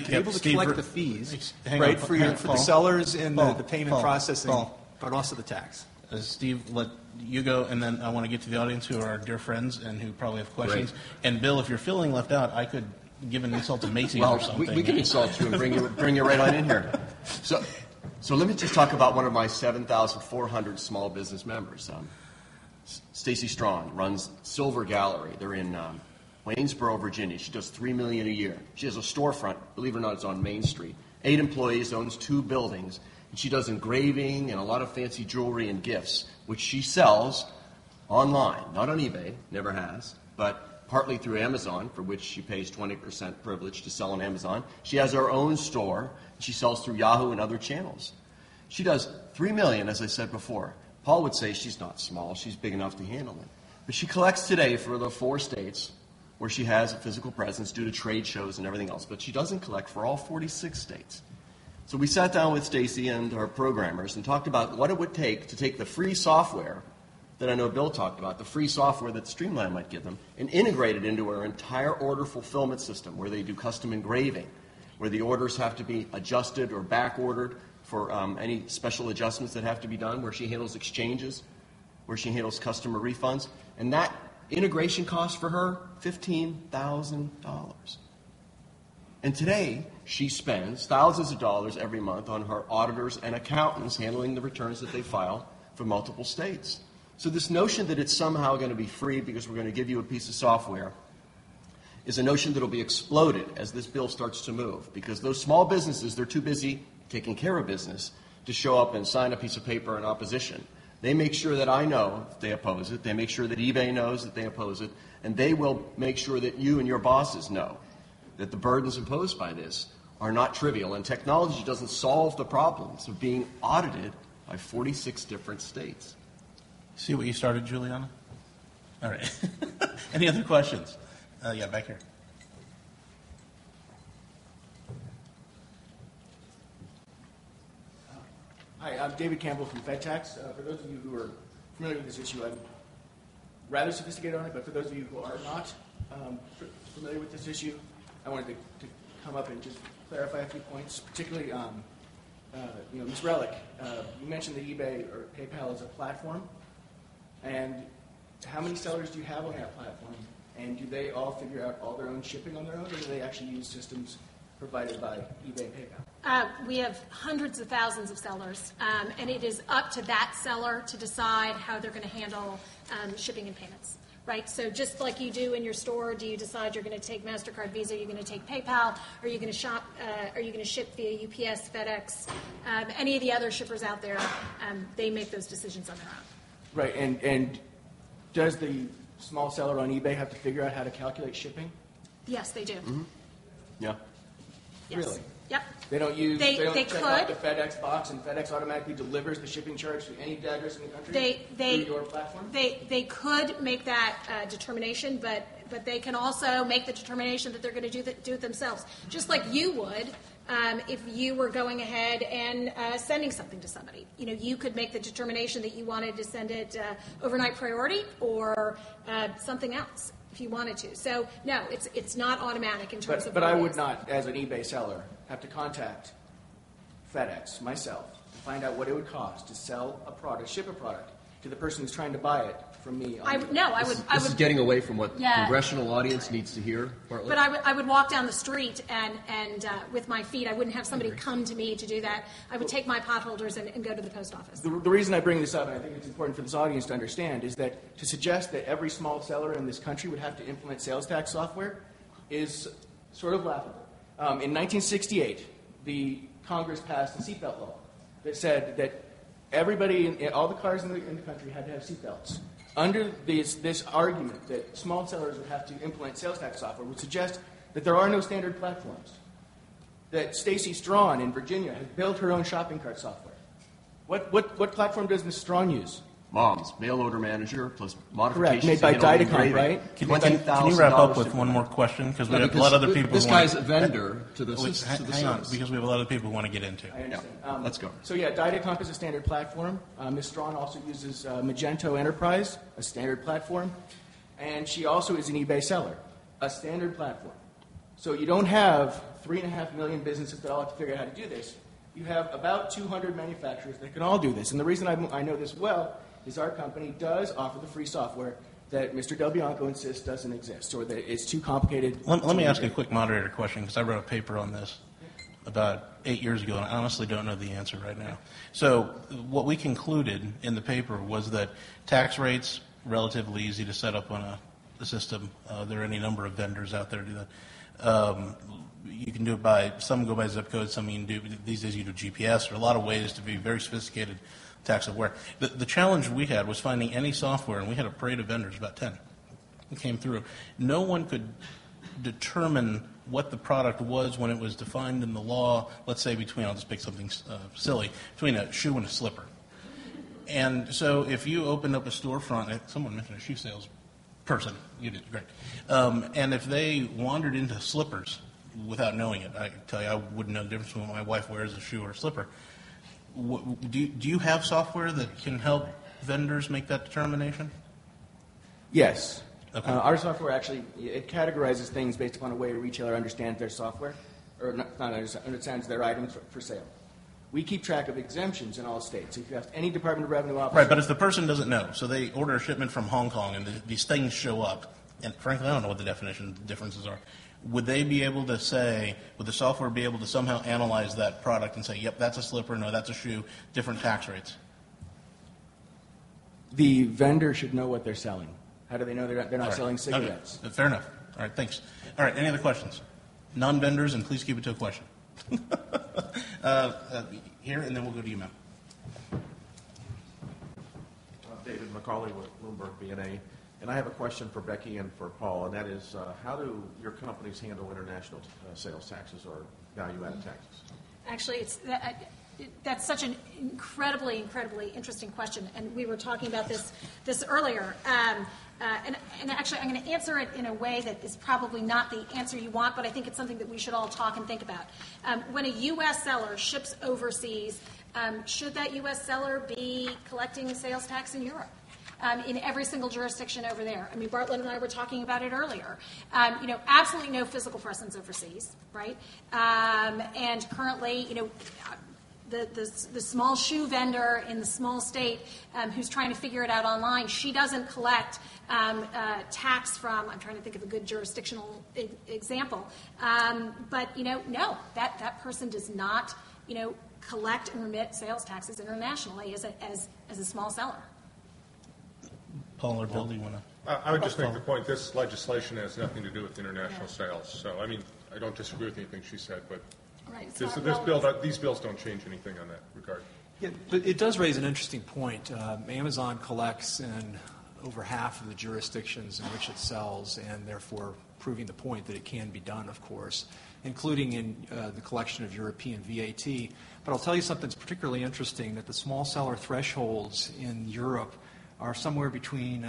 the fees, right, for the sellers and the payment processing, but also the tax. Steve, let you go, and then I want to get to the audience who are our dear friends and who probably have questions. Great. And Bill, if you're feeling left out, I could give an insult to Macy's or something. We can insult you and bring you right on in here. So let me just talk about one of my 7,400 small business members. Stacy Strong runs Silver Gallery. They're in Waynesboro, Virginia. She does $3 million a year. She has a storefront. Believe it or not, it's on Main Street. 8 employees, owns 2 buildings. And she does engraving and a lot of fancy jewelry and gifts, which she sells online, not on eBay, never has, but partly through Amazon, for which she pays 20% privilege to sell on Amazon. She has her own store. She sells through Yahoo and other channels. She does $3 million, as I said before. Paul would say she's not small. She's big enough to handle it. But she collects today for the 4 states where she has a physical presence due to trade shows and everything else. But she doesn't collect for all 46 states. So we sat down with Stacy and our programmers and talked about what it would take to take the free software that I know Bill talked about, the free software that Streamline might give them, and integrate it into our entire order fulfillment system where they do custom engraving, where the orders have to be adjusted or back-ordered for any special adjustments that have to be done, where she handles exchanges, where she handles customer refunds. And that integration cost for her, $15,000. And today, she spends thousands of dollars every month on her auditors and accountants handling the returns that they file for multiple states. So this notion that it's somehow going to be free because we're going to give you a piece of software is a notion that will be exploded as this bill starts to move, because those small businesses, they're too busy taking care of business to show up and sign a piece of paper in opposition. They make sure that I know that they oppose it. They make sure that eBay knows that they oppose it. And they will make sure that you and your bosses know that the burdens imposed by this are not trivial. And technology doesn't solve the problems of being audited by 46 different states. See what you started, Juliana? All right. Any other questions? Yeah, back here. Hi, I'm David Campbell from FedTax. For those of you who are familiar with this issue, I'm rather sophisticated on it, but for those of you who are not familiar with this issue, I wanted to come up and just clarify a few points, particularly Ms. Relic, you mentioned that eBay or PayPal is a platform, and how many sellers do you have on that platform? And do they all figure out all their own shipping on their own, or do they actually use systems provided by eBay and PayPal? We have hundreds of thousands of sellers, and it is up to that seller to decide how they're going to handle shipping and payments. Right, so just like you do in your store, do you decide you're going to take MasterCard, Visa, you're going to take PayPal, are you going to shop, are you going to ship via UPS, FedEx, any of the other shippers out there? They make those decisions on their own. Right, and does the small seller on eBay have to figure out how to calculate shipping? Yes, they do. Mm-hmm. Yeah. Yes. Really? Yep. They don't use. They check out could. the FedEx box, and FedEx automatically delivers the shipping charge to any address in the country through your platform. They could make that determination, but they can also make the determination that they're going to do it themselves, just like you would if you were going ahead and sending something to somebody. You could make the determination that you wanted to send it overnight priority or something else if you wanted to. So no, it's not automatic in terms of. But I would not, as an eBay seller, have to contact FedEx myself to find out what it would cost to sell a product, ship a product to the person who's trying to buy it from me. This is getting away from what the congressional audience needs to hear, Bartlett. But I would walk down the street and with my feet, I wouldn't have somebody come to me to do that. I would take my potholders and go to the post office. The reason I bring this up, and I think it's important for this audience to understand, is that to suggest that every small seller in this country would have to implement sales tax software is sort of laughable. In 1968, the Congress passed a seatbelt law that said that everybody, all the cars in the country had to have seatbelts. Under this argument that small sellers would have to implement sales tax software would suggest that there are no standard platforms. That Stacy Strawn in Virginia has built her own shopping cart software. What platform does Ms. Strawn use? Mom's mail order manager plus modifications. Correct, made by to handle Didacom, engraving. right? Can you wrap up with one more question? Because we have a lot of other people This who want guy's a vendor to the hang on, because we have a lot of people who want to get into. I understand. Let's go. So yeah, Didacom is a standard platform. Ms. Strawn also uses Magento Enterprise, a standard platform. And she also is an eBay seller, a standard platform. So you don't have 3.5 million businesses that all have to figure out how to do this. You have about 200 manufacturers that can all do this. And the reason I know this well is our company does offer the free software that Mr. Del Bianco insists doesn't exist, or that it's too complicated. Let me ask you a quick moderator question, because I wrote a paper on this about 8 years ago, and I honestly don't know the answer right now. So what we concluded in the paper was that tax rates, relatively easy to set up on a system. There are any number of vendors out there to do that. You can do it by, some go by zip code, some you can do, these days you do GPS. There are a lot of ways to be very sophisticated tax software. The challenge we had was finding any software, and we had a parade of vendors, about 10, who came through. No one could determine what the product was when it was defined in the law, let's say between, I'll just pick something silly, between a shoe and a slipper. And so if you opened up a storefront, someone mentioned a shoe sales person, you did, great. And if they wandered into slippers without knowing it, I can tell you I wouldn't know the difference between what my wife wears, a shoe or a slipper. Do you have software that can help vendors make that determination? Yes. Okay. Our software actually, it categorizes things based upon a way a retailer understands their software, or not understands their items for sale. We keep track of exemptions in all states. If you have any Department of Revenue officer... Right, but if the person doesn't know, so they order a shipment from Hong Kong and these things show up, and frankly I don't know what the differences are, would they be able to say, would the software be able to somehow analyze that product and say, yep, that's a slipper, no, that's a shoe, different tax rates? The vendor should know what they're selling. How do they know they're not selling cigarettes? Okay. Fair enough. All right, thanks. All right, any other questions? Non-vendors, and please keep it to a question. Here, and then we'll go to you, ma'am. David McCauley with Bloomberg BNA. And I have a question for Becky and for Paul, and that is, how do your companies handle international sales taxes or value-added taxes? Actually, that's such an incredibly interesting question, and we were talking about this earlier. And actually, I'm going to answer it in a way that is probably not the answer you want, but I think it's something that we should all talk and think about. When a U.S. seller ships overseas, should that U.S. seller be collecting sales tax in Europe? In every single jurisdiction over there. I mean, Bartlett and I were talking about it earlier. Absolutely no physical presence overseas, right? And currently, the small shoe vendor in the small state who's trying to figure it out online. She doesn't collect tax from, I'm trying to think of a good jurisdictional example, but, no, that person does not, collect and remit sales taxes internationally as a small seller. Paul or Bill, do you want to? I would just make the point, this legislation has nothing to do with international sales. So, I don't disagree with anything she said, but Right. these bills don't change anything on that regard. Yeah, but it does raise an interesting point. Amazon collects in over half of the jurisdictions in which it sells, and therefore proving the point that it can be done, of course, including in the collection of European VAT. But I'll tell you something that's particularly interesting, that the small seller thresholds in Europe are somewhere between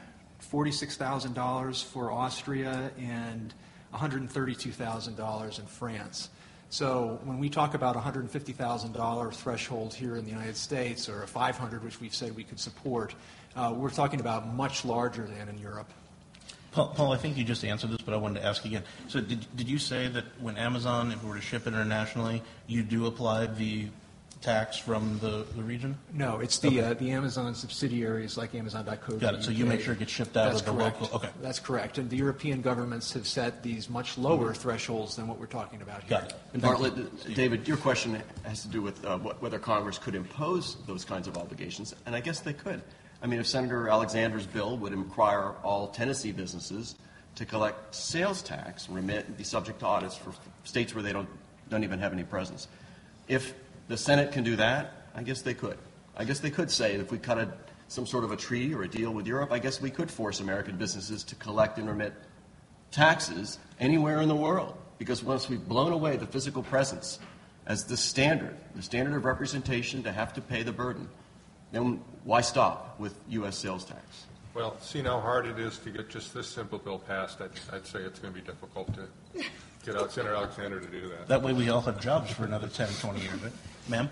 $46,000 for Austria and $132,000 in France. So when we talk about $150,000 threshold here in the United States, or a $500,000, which we've said we could support, we're talking about much larger than in Europe. Paul, I think you just answered this, but I wanted to ask again. So did you say that when Amazon, if it were to ship internationally, you do apply the tax from the region? No, it's the Amazon subsidiaries like Amazon.co. Got it. So you make sure it gets shipped out of the local. Okay. That's correct. And the European governments have set these much lower thresholds than what we're talking about here. Got it. And Bartlett, David, your question has to do with whether Congress could impose those kinds of obligations, and I guess they could. If Senator Alexander's bill would require all Tennessee businesses to collect sales tax, remit, and be subject to audits for states where they don't even have any presence. If the Senate can do that, I guess they could. I guess they could say if we cut some sort of a treaty or a deal with Europe, I guess we could force American businesses to collect and remit taxes anywhere in the world. Because once we've blown away the physical presence as the standard of representation to have to pay the burden, then why stop with U.S. sales tax? Well, seeing how hard it is to get just this simple bill passed, I'd say it's going to be difficult to get Senator Alexander to do that. That way we all have jobs for another 10, 20 years, right? Ma'am?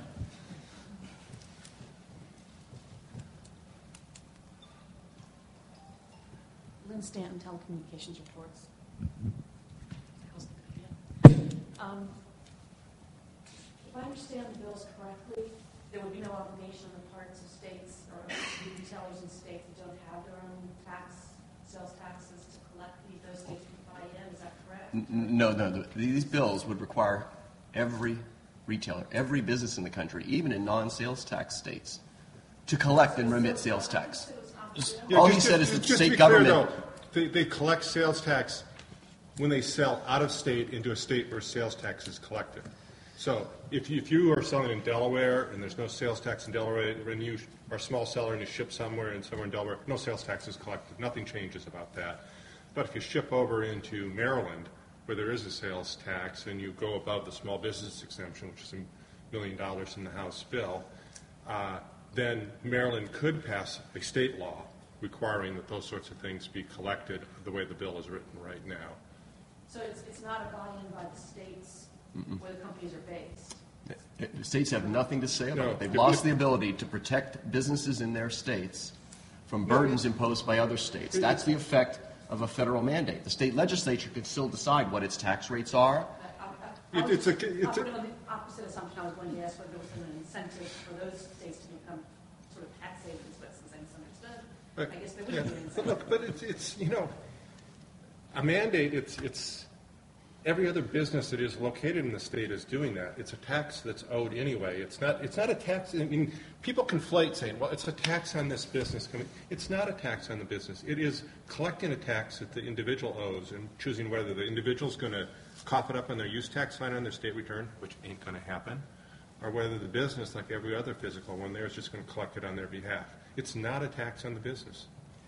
Lynn Stanton, Telecommunications Reports. If I understand the bills correctly, there would be no obligation on the parts of states or retailers in states that don't have their own sales taxes to collect those states can buy in. Is that correct? No. These bills would require every retailer, every business in the country, even in non-sales tax states, to collect and remit sales tax. All he said is that the state government... They collect sales tax when they sell out of state into a state where sales tax is collected. So if you are selling in Delaware and there's no sales tax in Delaware, and you are a small seller and you ship somewhere in Delaware, no sales tax is collected. Nothing changes about that. But if you ship over into Maryland, where there is a sales tax, and you go above the small business exemption, which is $1 million in the House bill, then Maryland could pass a state law requiring that those sorts of things be collected the way the bill is written right now. So it's not a buy-in by the states where the companies are based? The states have nothing to say about it. They've lost the ability to protect businesses in their states from burdens imposed by other states. That's the effect of a federal mandate. The state legislature can still decide what its tax rates are. I'll put it on the opposite assumption. I was going to ask whether there was an incentive for those states to become sort of tax havens, but since I misunderstood, I guess there wouldn't be an incentive. But it's a mandate. It's every other business that is located in the state is doing that. It's a tax that's owed anyway. It's not a tax. People conflate saying, well, it's a tax on this business. It's not a tax on the business. It is collecting a tax that the individual owes and choosing whether the individual's going to cough it up on their use tax line on their state return, which ain't going to happen, or whether the business, like every other physical one there, is just going to collect it on their behalf. It's not a tax on the business.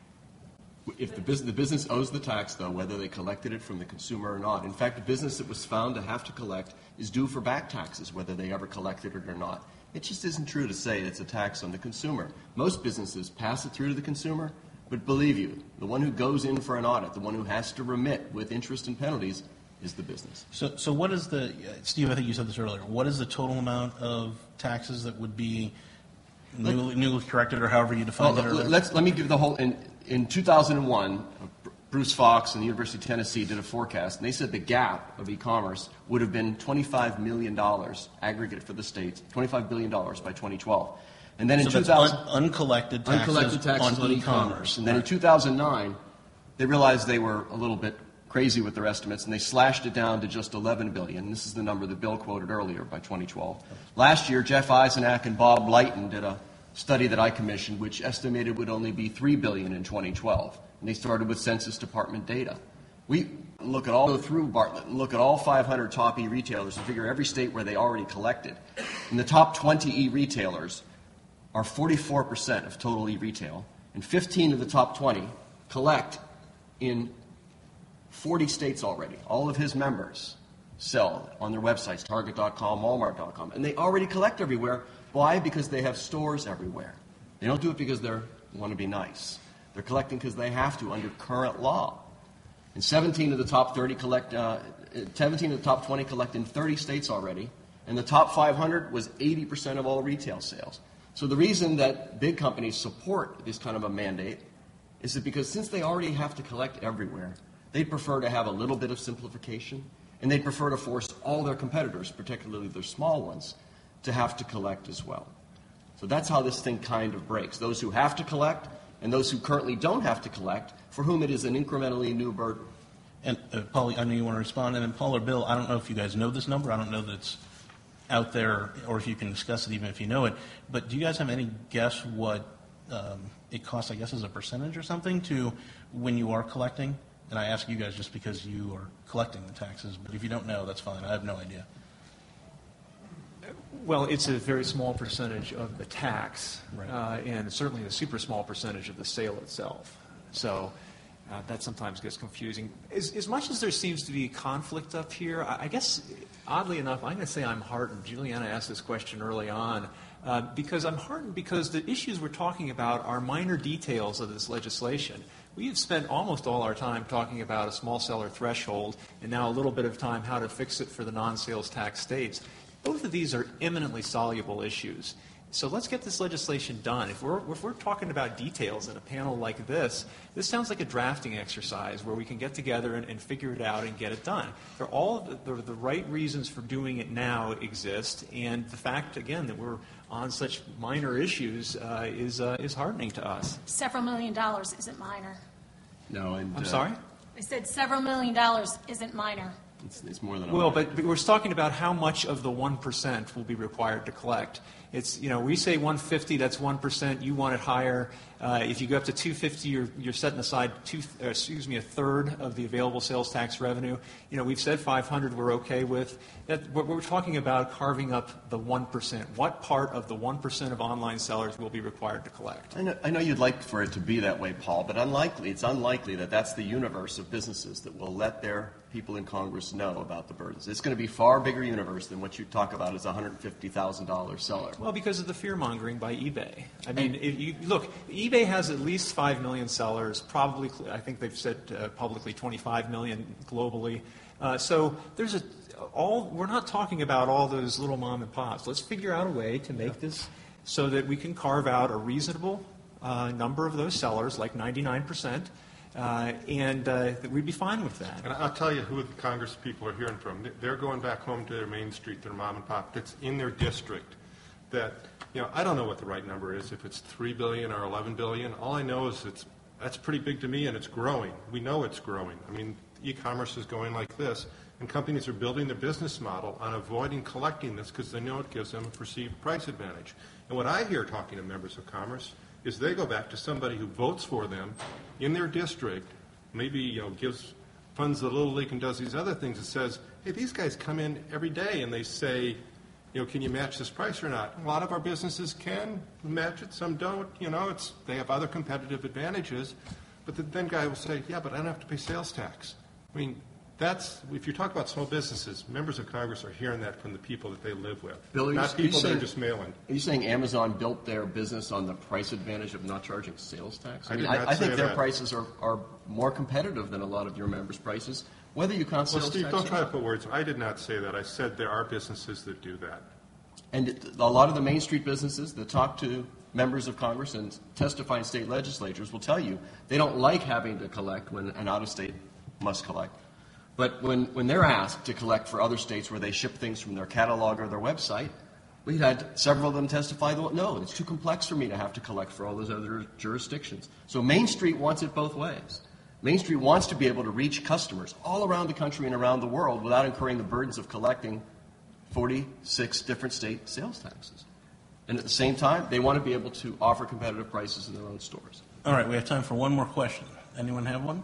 If the business owes the tax, though, whether they collected it from the consumer or not. In fact, a business that was found to have to collect is due for back taxes, whether they ever collected it or not. It just isn't true to say it's a tax on the consumer. Most businesses pass it through to the consumer, but believe you, the one who goes in for an audit, the one who has to remit with interest and penalties, is the business. So what is the, Steve, I think you said this earlier, what is the total amount of taxes that would be newly corrected, or however you define it? Let me give the whole, in 2001, Bruce Fox and the University of Tennessee did a forecast, and they said the gap of e-commerce would have been $25 million aggregate for the states, $25 billion by 2012. And then in 2000, uncollected taxes on e-commerce. And then in 2009, they realized they were a little bit crazy with their estimates, and they slashed it down to just $11 billion. This is the number that Bill quoted earlier by 2012. Last year, Jeff Eisenach and Bob Lighton did a study that I commissioned, which estimated would only be $3 billion in 2012. And they started with Census Department data. We go through Bartlett and look at all 500 top e-retailers and figure every state where they already collected. And the top 20 e-retailers are 44% of total e-retail, and 15 of the top 20 collect in 40 states already. All of his members sell on their websites, Target.com, Walmart.com, and they already collect everywhere. Why? Because they have stores everywhere. They don't do it because they want to be nice. They're collecting because they have to under current law. And 17 of the top 20 collect in 30 states already, and the top 500 was 80% of all retail sales. So the reason that big companies support this kind of a mandate is that because since they already have to collect everywhere, they'd prefer to have a little bit of simplification, and they'd prefer to force all their competitors, particularly their small ones, to have to collect as well. So that's how this thing kind of breaks. Those who have to collect and those who currently don't have to collect, for whom it is an incrementally new burden. And Paul, I know you want to respond, and then Paul or Bill, I don't know if you guys know this number. I don't know that it's out there, or if you can discuss it even if you know it. But do you guys have any guess what it costs, I guess, as a percentage or something to when you are collecting? And I ask you guys just because you are collecting the taxes, but if you don't know, that's fine. I have no idea. Well, it's a very small percentage of the tax, Right. And certainly a super small percentage of the sale itself. So that sometimes gets confusing. As much as there seems to be conflict up here, I guess, oddly enough, I'm going to say I'm heartened. Juliana asked this question early on, because I'm heartened because the issues we're talking about are minor details of this legislation. We've spent almost all our time talking about a small seller threshold, and now a little bit of time how to fix it for the non-sales tax states. Both of these are eminently soluble issues. So let's get this legislation done. If we're talking about details in a panel like this sounds like a drafting exercise where we can get together and figure it out and get it done. The right reasons for doing it now exist, and the fact, again, that we're on such minor issues is heartening to us. Several $1 million isn't minor. No, and I'm sorry? I said several $1 million isn't minor. It's more than a Well, but we're talking about how much of the 1% will be required to collect. It's, we say 150, that's 1%. You want it higher. If you go up to 250, you're setting aside a third of the available sales tax revenue. We've said 500 we're okay with. We're talking about carving up the 1%. What part of the 1% of online sellers will be required to collect? I know you'd like for it to be that way, Paul, but it's unlikely that that's the universe of businesses that will let their people in Congress know about the burdens. It's going to be a far bigger universe than what you talk about as a $150,000 seller. Well, because of the fear-mongering by eBay. I mean, look, eBay has at least 5 million sellers, probably, I think they've said publicly 25 million globally. So we're not talking about all those little mom and pops. Let's figure out a way to make this so that we can carve out a reasonable number of those sellers, like 99%, and that we'd be fine with that. And I'll tell you who the Congress people are hearing from. They're going back home to their Main Street, their mom and pop that's in their district. That, I don't know what the right number is, if it's $3 billion or $11 billion. All I know is that's pretty big to me, and it's growing. We know it's growing. I mean, e-commerce is going like this, and companies are building their business model on avoiding collecting this because they know it gives them a perceived price advantage. And what I hear talking to members of Commerce is they go back to somebody who votes for them in their district, maybe gives funds to the Little League and does these other things, and says, hey, these guys come in every day and they say, can you match this price or not? A lot of our businesses can match it, some don't. They have other competitive advantages. But then guy will say, yeah, but I don't have to pay sales tax. I mean, if you talk about small businesses, members of Congress are hearing that from the people that they live with, Bill, not people that are just mailing. Are you saying Amazon built their business on the price advantage of not charging sales tax? I think their prices are more competitive than a lot of your members' prices, whether you count sales Steve, tax. don't try to put words. I did not say that. I said there are businesses that do that. And a lot of the Main Street businesses that talk to members of Congress and testifying state legislatures will tell you they don't like having to collect when an out-of-state must collect. But when they're asked to collect for other states where they ship things from their catalog or their website, we've had several of them testify, no, it's too complex for me to have to collect for all those other jurisdictions. So Main Street wants it both ways. Main Street wants to be able to reach customers all around the country and around the world without incurring the burdens of collecting 46 different state sales taxes. And at the same time, they want to be able to offer competitive prices in their own stores. All right, we have time for one more question. Anyone have one?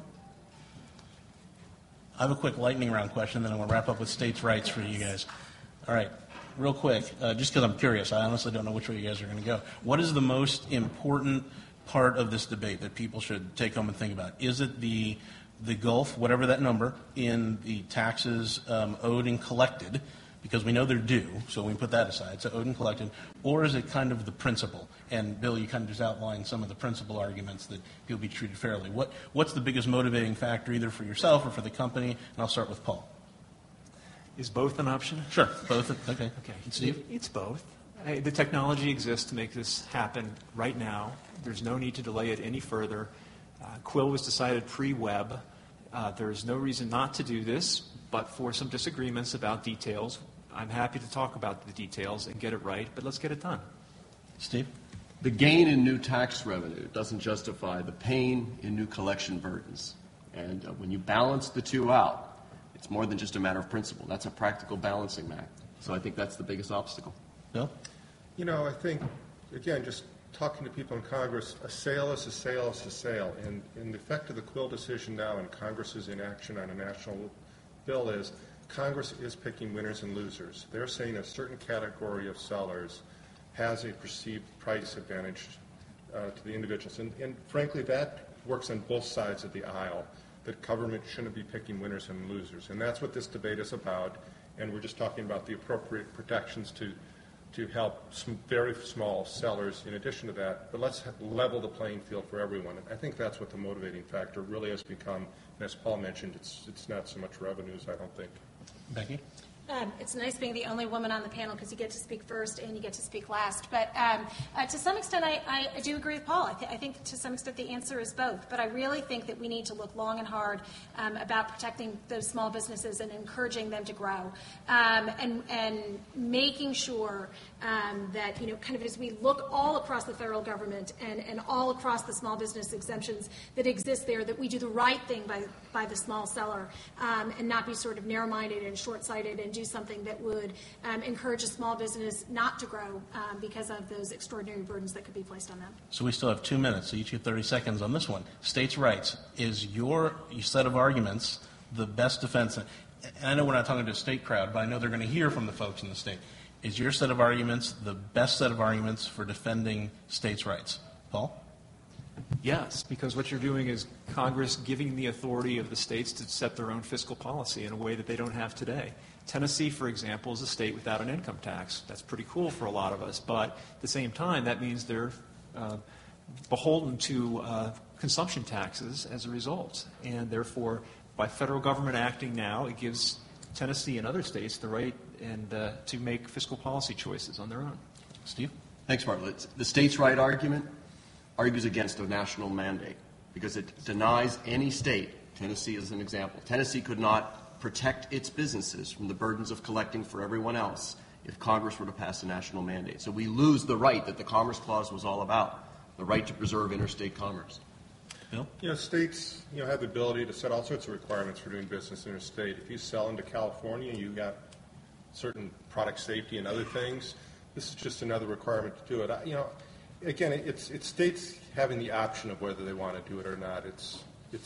I have a quick lightning round question, then I'm going to wrap up with states' rights for you guys. All right, real quick, just because I'm curious. I honestly don't know which way you guys are going to go. What is the most important part of this debate that people should take home and think about? Is it the gulf, whatever that number, in the taxes owed and collected, because we know they're due, so we put that aside, so owed and collected, or is it kind of the principle? And Bill, you kind of just outlined some of the principal arguments that people be treated fairly. What's the biggest motivating factor, either for yourself or for the company? And I'll start with Paul. Is both an option? Sure, both. Okay. Steve? It's both. The technology exists to make this happen right now. There's no need to delay it any further. Quill was decided pre-web. There's no reason not to do this, but for some disagreements about details. I'm happy to talk about the details and get it right, but let's get it done. Steve? The gain in new tax revenue doesn't justify the pain in new collection burdens. And when you balance the two out, it's more than just a matter of principle. That's a practical balancing act. So I think that's the biggest obstacle. Bill? You know, I think, again, just talking to people in Congress, a sale is a sale is a sale. And in the effect of the Quill decision now and Congress's inaction on a national bill is Congress is picking winners and losers. They're saying a certain category of sellers has a perceived price advantage to the individuals. And frankly, that works on both sides of the aisle, that government shouldn't be picking winners and losers. And that's what this debate is about. And we're just talking about the appropriate protections to help some very small sellers in addition to that. But let's level the playing field for everyone. And I think that's what the motivating factor really has become. And as Paul mentioned, it's not so much revenues, I don't think. Becky? It's nice being the only woman on the panel because you get to speak first and you get to speak last. But to some extent, I do agree with Paul. I think to some extent the answer is both. But I really think that we need to look long and hard about protecting those small businesses and encouraging them to grow and making sure that, you know, kind of as we look all across the federal government and all across the small business exemptions that exist there, that we do the right thing by the small seller and not be sort of narrow-minded and short-sighted and do something that would encourage a small business not to grow because of those extraordinary burdens that could be placed on them. So we still have 2 minutes, so each get 30 seconds on this one. States' rights. Is your set of arguments the best defense? And I know we're not talking to a state crowd, but I know they're going to hear from the folks in the state. Is your set of arguments the best set of arguments for defending states' rights? Paul? Yes, because what you're doing is Congress giving the authority of the states to set their own fiscal policy in a way that they don't have today. Tennessee, for example, is a state without an income tax. That's pretty cool for a lot of us, but at the same time, that means they're beholden to consumption taxes as a result. And therefore, by federal government acting now, it gives Tennessee and other states the right and to make fiscal policy choices on their own. Steve? Thanks, Bartlett. The states' right argument argues against a national mandate because it denies any state, Tennessee is an example, Tennessee could not protect its businesses from the burdens of collecting for everyone else if Congress were to pass a national mandate. So we lose the right that the Commerce Clause was all about, the right to preserve interstate commerce. Bill? You know, states, have the ability to set all sorts of requirements for doing business interstate. If you sell into California, you've got certain product safety and other things. This is just another requirement to do it. Again, it's states having the option of whether they want to do it or not. It's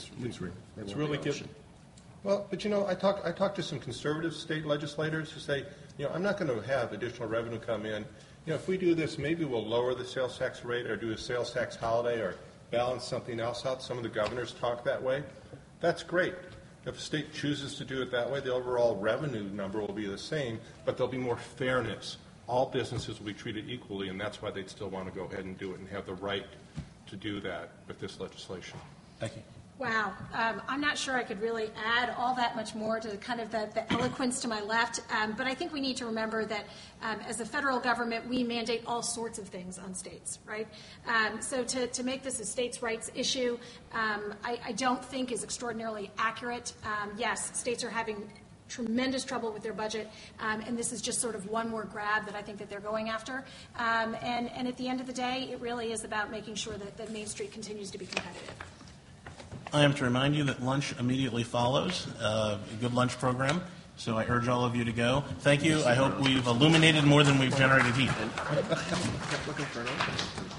really given. Well, but I talked to some conservative state legislators who say, I'm not going to have additional revenue come in. If we do this, maybe we'll lower the sales tax rate or do a sales tax holiday or balance something else out. Some of the governors talk that way. That's great. If a state chooses to do it that way, the overall revenue number will be the same, but there'll be more fairness. All businesses will be treated equally, and that's why they'd still want to go ahead and do it and have the right to do that with this legislation. Thank you. Wow. I'm not sure I could really add all that much more to kind of the eloquence to my left, but I think we need to remember that as the federal government, we mandate all sorts of things on states, right? So to make this a states' rights issue, I don't think is extraordinarily accurate. Yes, states are having tremendous trouble with their budget, and this is just sort of one more grab that I think that they're going after. And at the end of the day, it really is about making sure that Main Street continues to be competitive. I am to remind you that lunch immediately follows, a good lunch program, so I urge all of you to go. Thank you. I hope we've illuminated more than we've generated heat.